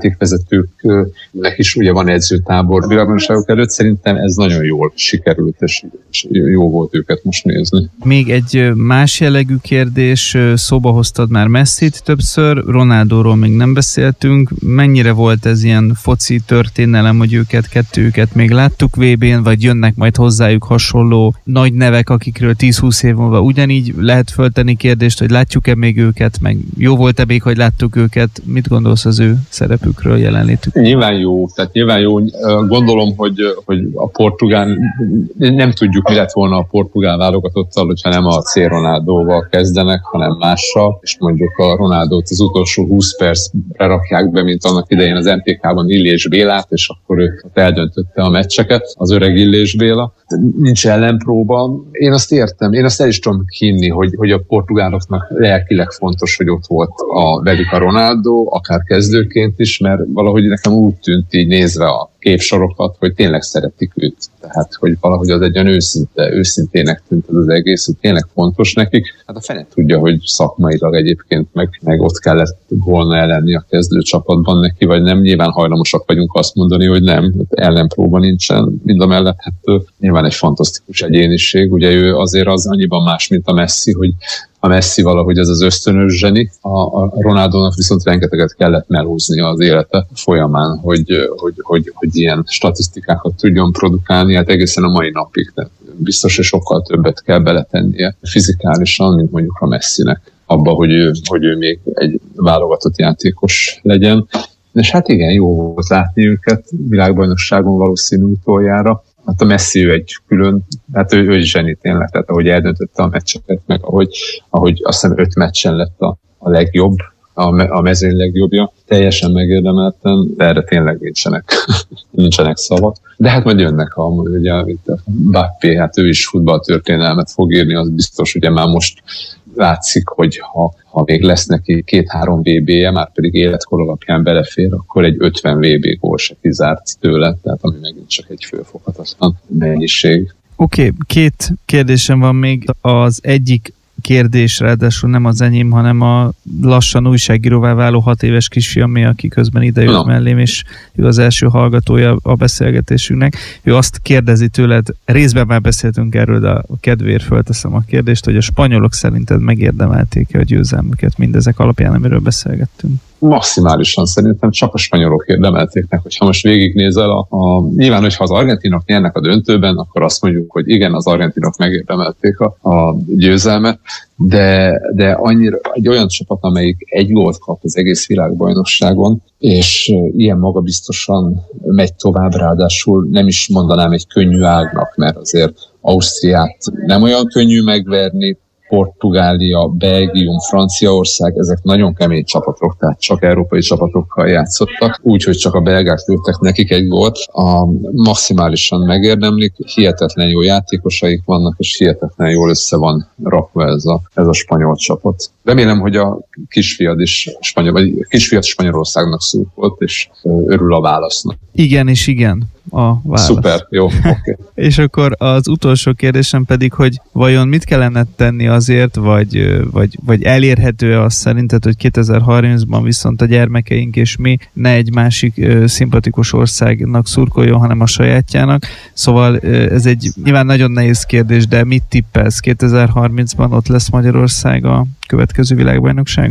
játékvezetőknek is ugye van edzőtábor világbajnokságok előtt, szerintem ez nagyon jól sikerült, és, és jó volt őket most nézni. Még egy más jellegű kérdés, szóba hoztad már Messit többször, Ronaldóról még nem beszéltünk. Mennyire volt ez ilyen foci történelem, hogy őket, kettőket még láttuk vé bén, vagy jönnek majd hozzájuk hasonló nagy nevek, akikről tíz-húsz év múlva ugyanígy lehet föltenni kérdést, hogy látjuk-e még őket, meg jó volt-e még, hogy láttuk őket? Mit gondolsz az ő szerepükről, jelenlétük? Nyilván jó, tehát nyilván jó. Gondolom, hogy, hogy a portugál, nem tudjuk, mi lett volna a portugál válogatottal, hogyha nem a C. Ronaldóval kezdenek, hanem mással, és mondjuk a Ronaldót az utolsó húsz percre rakják be, mint annak idején az em pé ká-ban Illés Bélát, és akkor ő eldöntötte a meccseket, az öreg Illés Béla. Nincs ellenpróba. Én azt értem, én azt el is tudom hinni, hogy, hogy a portugáloknak lelkileg fontos, hogy ott volt a, velük a Ronaldo, akár kezdőként is, mert valahogy nekem úgy tűnt így nézve a képsorokat, hogy tényleg szeretik őt. Tehát, hogy valahogy az egy olyan őszinte, őszintének tűnt az, az egész, hogy tényleg fontos nekik. Hát a fene tudja, hogy szakmailag egyébként meg, meg ott kellett volna ellenni a kezdőcsapatban neki, vagy nem. Nyilván hajlamosak vagyunk azt mondani, hogy nem. Ellenpróba nincsen. Mind a mellett, hát nyilván egy fantasztikus egyéniség. Ugye ő azért az annyiban más, mint a Messi, hogy a Messi valahogy ez az ösztönös zseni, a, a Ronaldónak viszont rengeteget kellett melhúznia az élete folyamán, hogy, hogy, hogy, hogy ilyen statisztikákat tudjon produkálni, hát egészen a mai napig. De biztos, hogy sokkal többet kell beletennie fizikálisan, mint mondjuk a Messinek abba, hogy ő, hogy ő még egy válogatott játékos legyen. És hát igen, jó volt látni őket világbajnokságon valószínű utoljára. Hát a Messi ő egy külön, hát ő, ő is zseni tényleg, tehát ahogy eldöntötte a meccseket, meg ahogy, ahogy azt hiszem öt meccsen lett a, a legjobb, a, a mezőny legjobbja, teljesen megérdemelten, de erre tényleg nincsenek, nincsenek szavak. De hát majd jönnek, ha ugye, mint a Mbappé, hát ő is futballtörténelmet fog írni, az biztos, ugye már most látszik, hogy ha, ha még lesz neki két-három vé bé-je, már pedig életkor alapján belefér, akkor egy ötven vé bé gól se kizárt tőle, tehát ami megint csak egy fölfoghatatlan mennyiség. Oké, okay, két kérdésem van még. Az egyik kérdés, ráadásul nem az enyém, hanem a lassan újságíróvá váló hat éves kisfiamé, aki közben idejött no. mellém, és ő az első hallgatója a beszélgetésünknek. Ő azt kérdezi tőled, részben már beszéltünk erről, de a kedvéért fölteszem a kérdést, hogy a spanyolok szerinted megérdemelték-e a győzelmüket mindezek alapján, amiről beszélgettünk? Maximálisan szerintem csak a spanyolok érdemelték meg, hogyha most végignézel, a, a, nyilván, hogyha az argentinok nyernek a döntőben, akkor azt mondjuk, hogy igen, az argentinok megérdemelték a, a győzelmet, de, de annyira egy olyan csapat, amelyik egy gólt kap az egész világbajnokságon, és ilyen magabiztosan megy tovább, ráadásul nem is mondanám egy könnyű ágnak, mert azért Ausztriát nem olyan könnyű megverni, Portugália, Belgium, Franciaország, ezek nagyon kemény csapatok, tehát csak európai csapatokkal játszottak, úgyhogy csak a belgák lőttek nekik egy gólt. A maximálisan megérdemlik, hihetetlen jó játékosaik vannak, és hihetetlen jól össze van rakva ez a, ez a spanyol csapat. Remélem, hogy a kisfiad is spanyol, vagy a kisfiad Spanyolországnak szurkolt, és örül a válasznak. Igen és igen a válasz. Szuper, jó, oké. Okay. És akkor az utolsó kérdésem pedig, hogy vajon mit kellene tenni azért, vagy, vagy, vagy elérhető az szerinted, hogy kétezer-harmincban viszont a gyermekeink és mi ne egy másik uh, szimpatikus országnak szurkoljon, hanem a sajátjának. Szóval uh, ez egy nyilván nagyon nehéz kérdés, de mit tippelsz? kétezer-harmincban ott lesz Magyarország a következő világbajnokságon?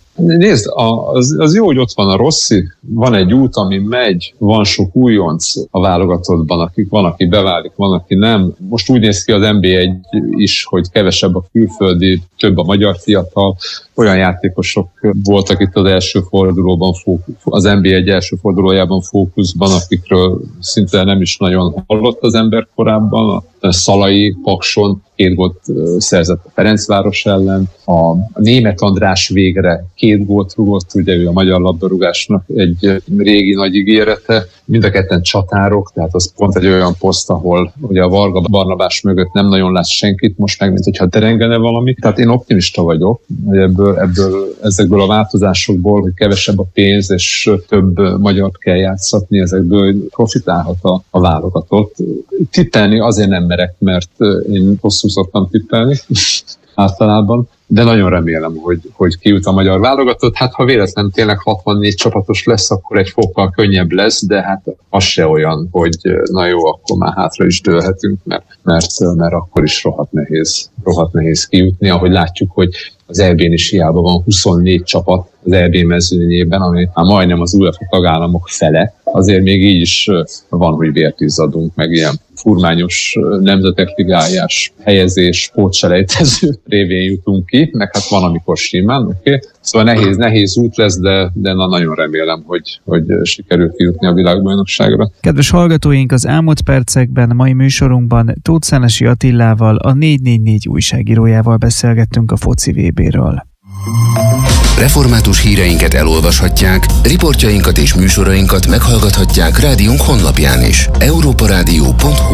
Nézd, az, az jó, hogy ott van a Rossi, van egy út, ami megy, van sok újonc a válogatottban, akik van, aki beválik, van, aki nem. Most úgy néz ki az en bé egy is, hogy kevesebb a külföldi, több a magyar fiatal. Olyan játékosok voltak itt az első fordulóban, az en bé egy első fordulójában fókuszban, akikről szinte nem is nagyon hallott az ember korábban. A Szalai, Pakson két gólt szerzett a Ferencváros ellen. A Németh András végre két gólt rúgott, ugye ő a magyar labdarúgásnak egy régi nagy ígérete. Mind a ketten csatárok, tehát az pont egy olyan poszt, ahol ugye a Varga Barnabás mögött nem nagyon látsz senkit, most meg, mint hogyha derengene valami. Tehát én optimista vagyok, hogy ebből, ebből, ezekből a változásokból, hogy kevesebb a pénz, és több magyart kell játszatni, ezekből profitálhat a, a válogatott. Tippelni azért nem merek, mert én hosszú szoktam tippelni általában, de nagyon remélem, hogy, hogy kijut a magyar válogatott. Hát ha véletlenül tényleg hatvannégy csapatos lesz, akkor egy fokkal könnyebb lesz, de hát az se olyan, hogy na jó, akkor már hátra is dőlhetünk, mert, mert, mert akkor is rohadt nehéz, rohadt nehéz kijutni. Ahogy látjuk, hogy az é bén is hiába van huszonnégy csapat az é bé mezőnyében, ami már majdnem az UEFA tagállamok fele, azért még így is van, hogy vért izzadunk, meg ilyen furmányos nemzetek ligájás helyezés, pótselejtező révén jutunk ki, meg hát van, amikor simán, oké. Okay. Szóval nehéz, nehéz út lesz, de, de na, nagyon remélem, hogy, hogy sikerül kijutni a világbajnokságra. Kedves hallgatóink, az elmúlt percekben, mai műsorunkban Tóth Szenesi Attilával, a négy négy négy újságírójával beszélgettünk a foci vé béről. Református híreinket elolvashatják, riportjainkat és műsorainkat meghallgathatják rádiónk honlapján is. európa rádió pont hu.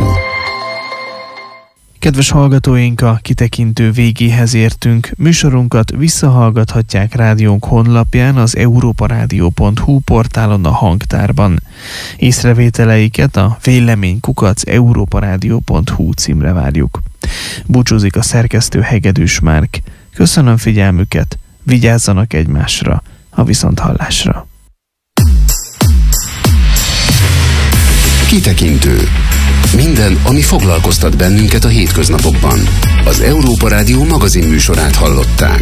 Kedves hallgatóink, a kitekintő végéhez értünk. Műsorunkat visszahallgathatják rádiónk honlapján, az európa rádió pont hu portálon, a hangtárban. Észrevételeiket a vélemény kukac európa rádió pont hu címre várjuk. Búcsúzik a szerkesztő Hegedűs Márk. Köszönöm figyelmüket, vigyázzanak egymásra, a viszonthallásra. Kitekintő. Minden, ami foglalkoztat bennünket a hétköznapokban. Az Európa Rádió magazin műsorát hallották.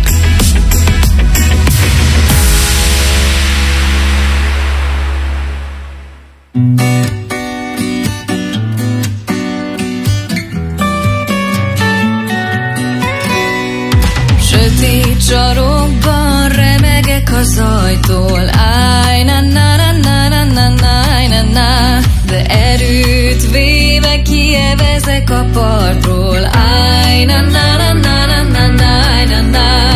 Sötét sarokban remegek a zajtól, áj, na na na na na na na na na, de erőt véve kievezek a partról, áj, na na na na na na na na na.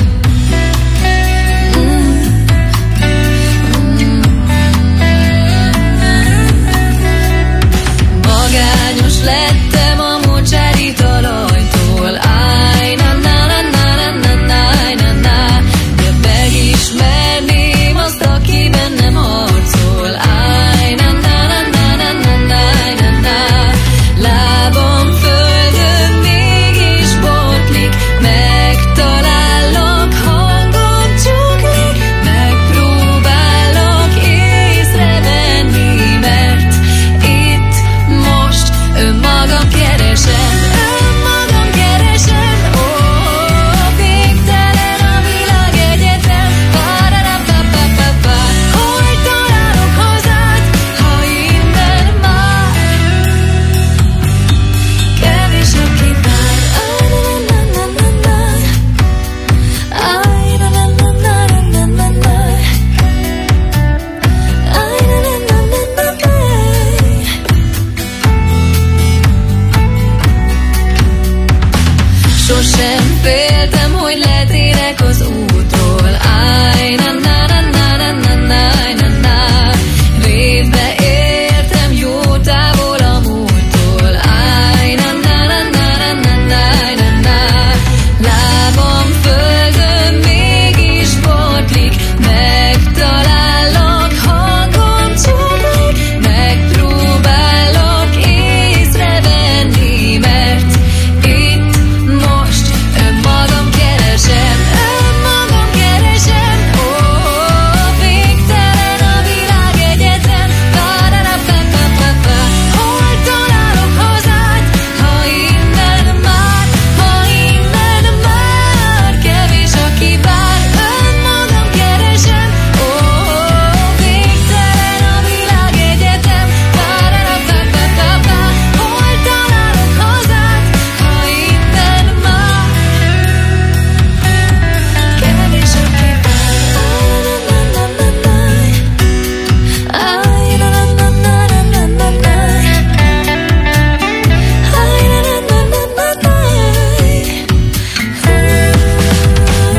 Magányos lettem a mocsári talajtól, áj, na na na na na na na na, de megismerném azt, aki bennem harcol, áj, na na na na na na na na. Lábam földön mégis botlik, megtalálok, hangom csuklik, megpróbálok észrevenni, mert itt most önmagam keresem, önmagam keresem, ó, végtelen a világ egyetem, pa-ra-ra-pa-pa-pa-pa, hogy találok hozzád, ha innen már kevés, aki vár, áj-na-na-na-na-na, áj-na-na-na-na-na-na-na, áj-na-na-na-na-na-na. Sosem féltem, hogy letér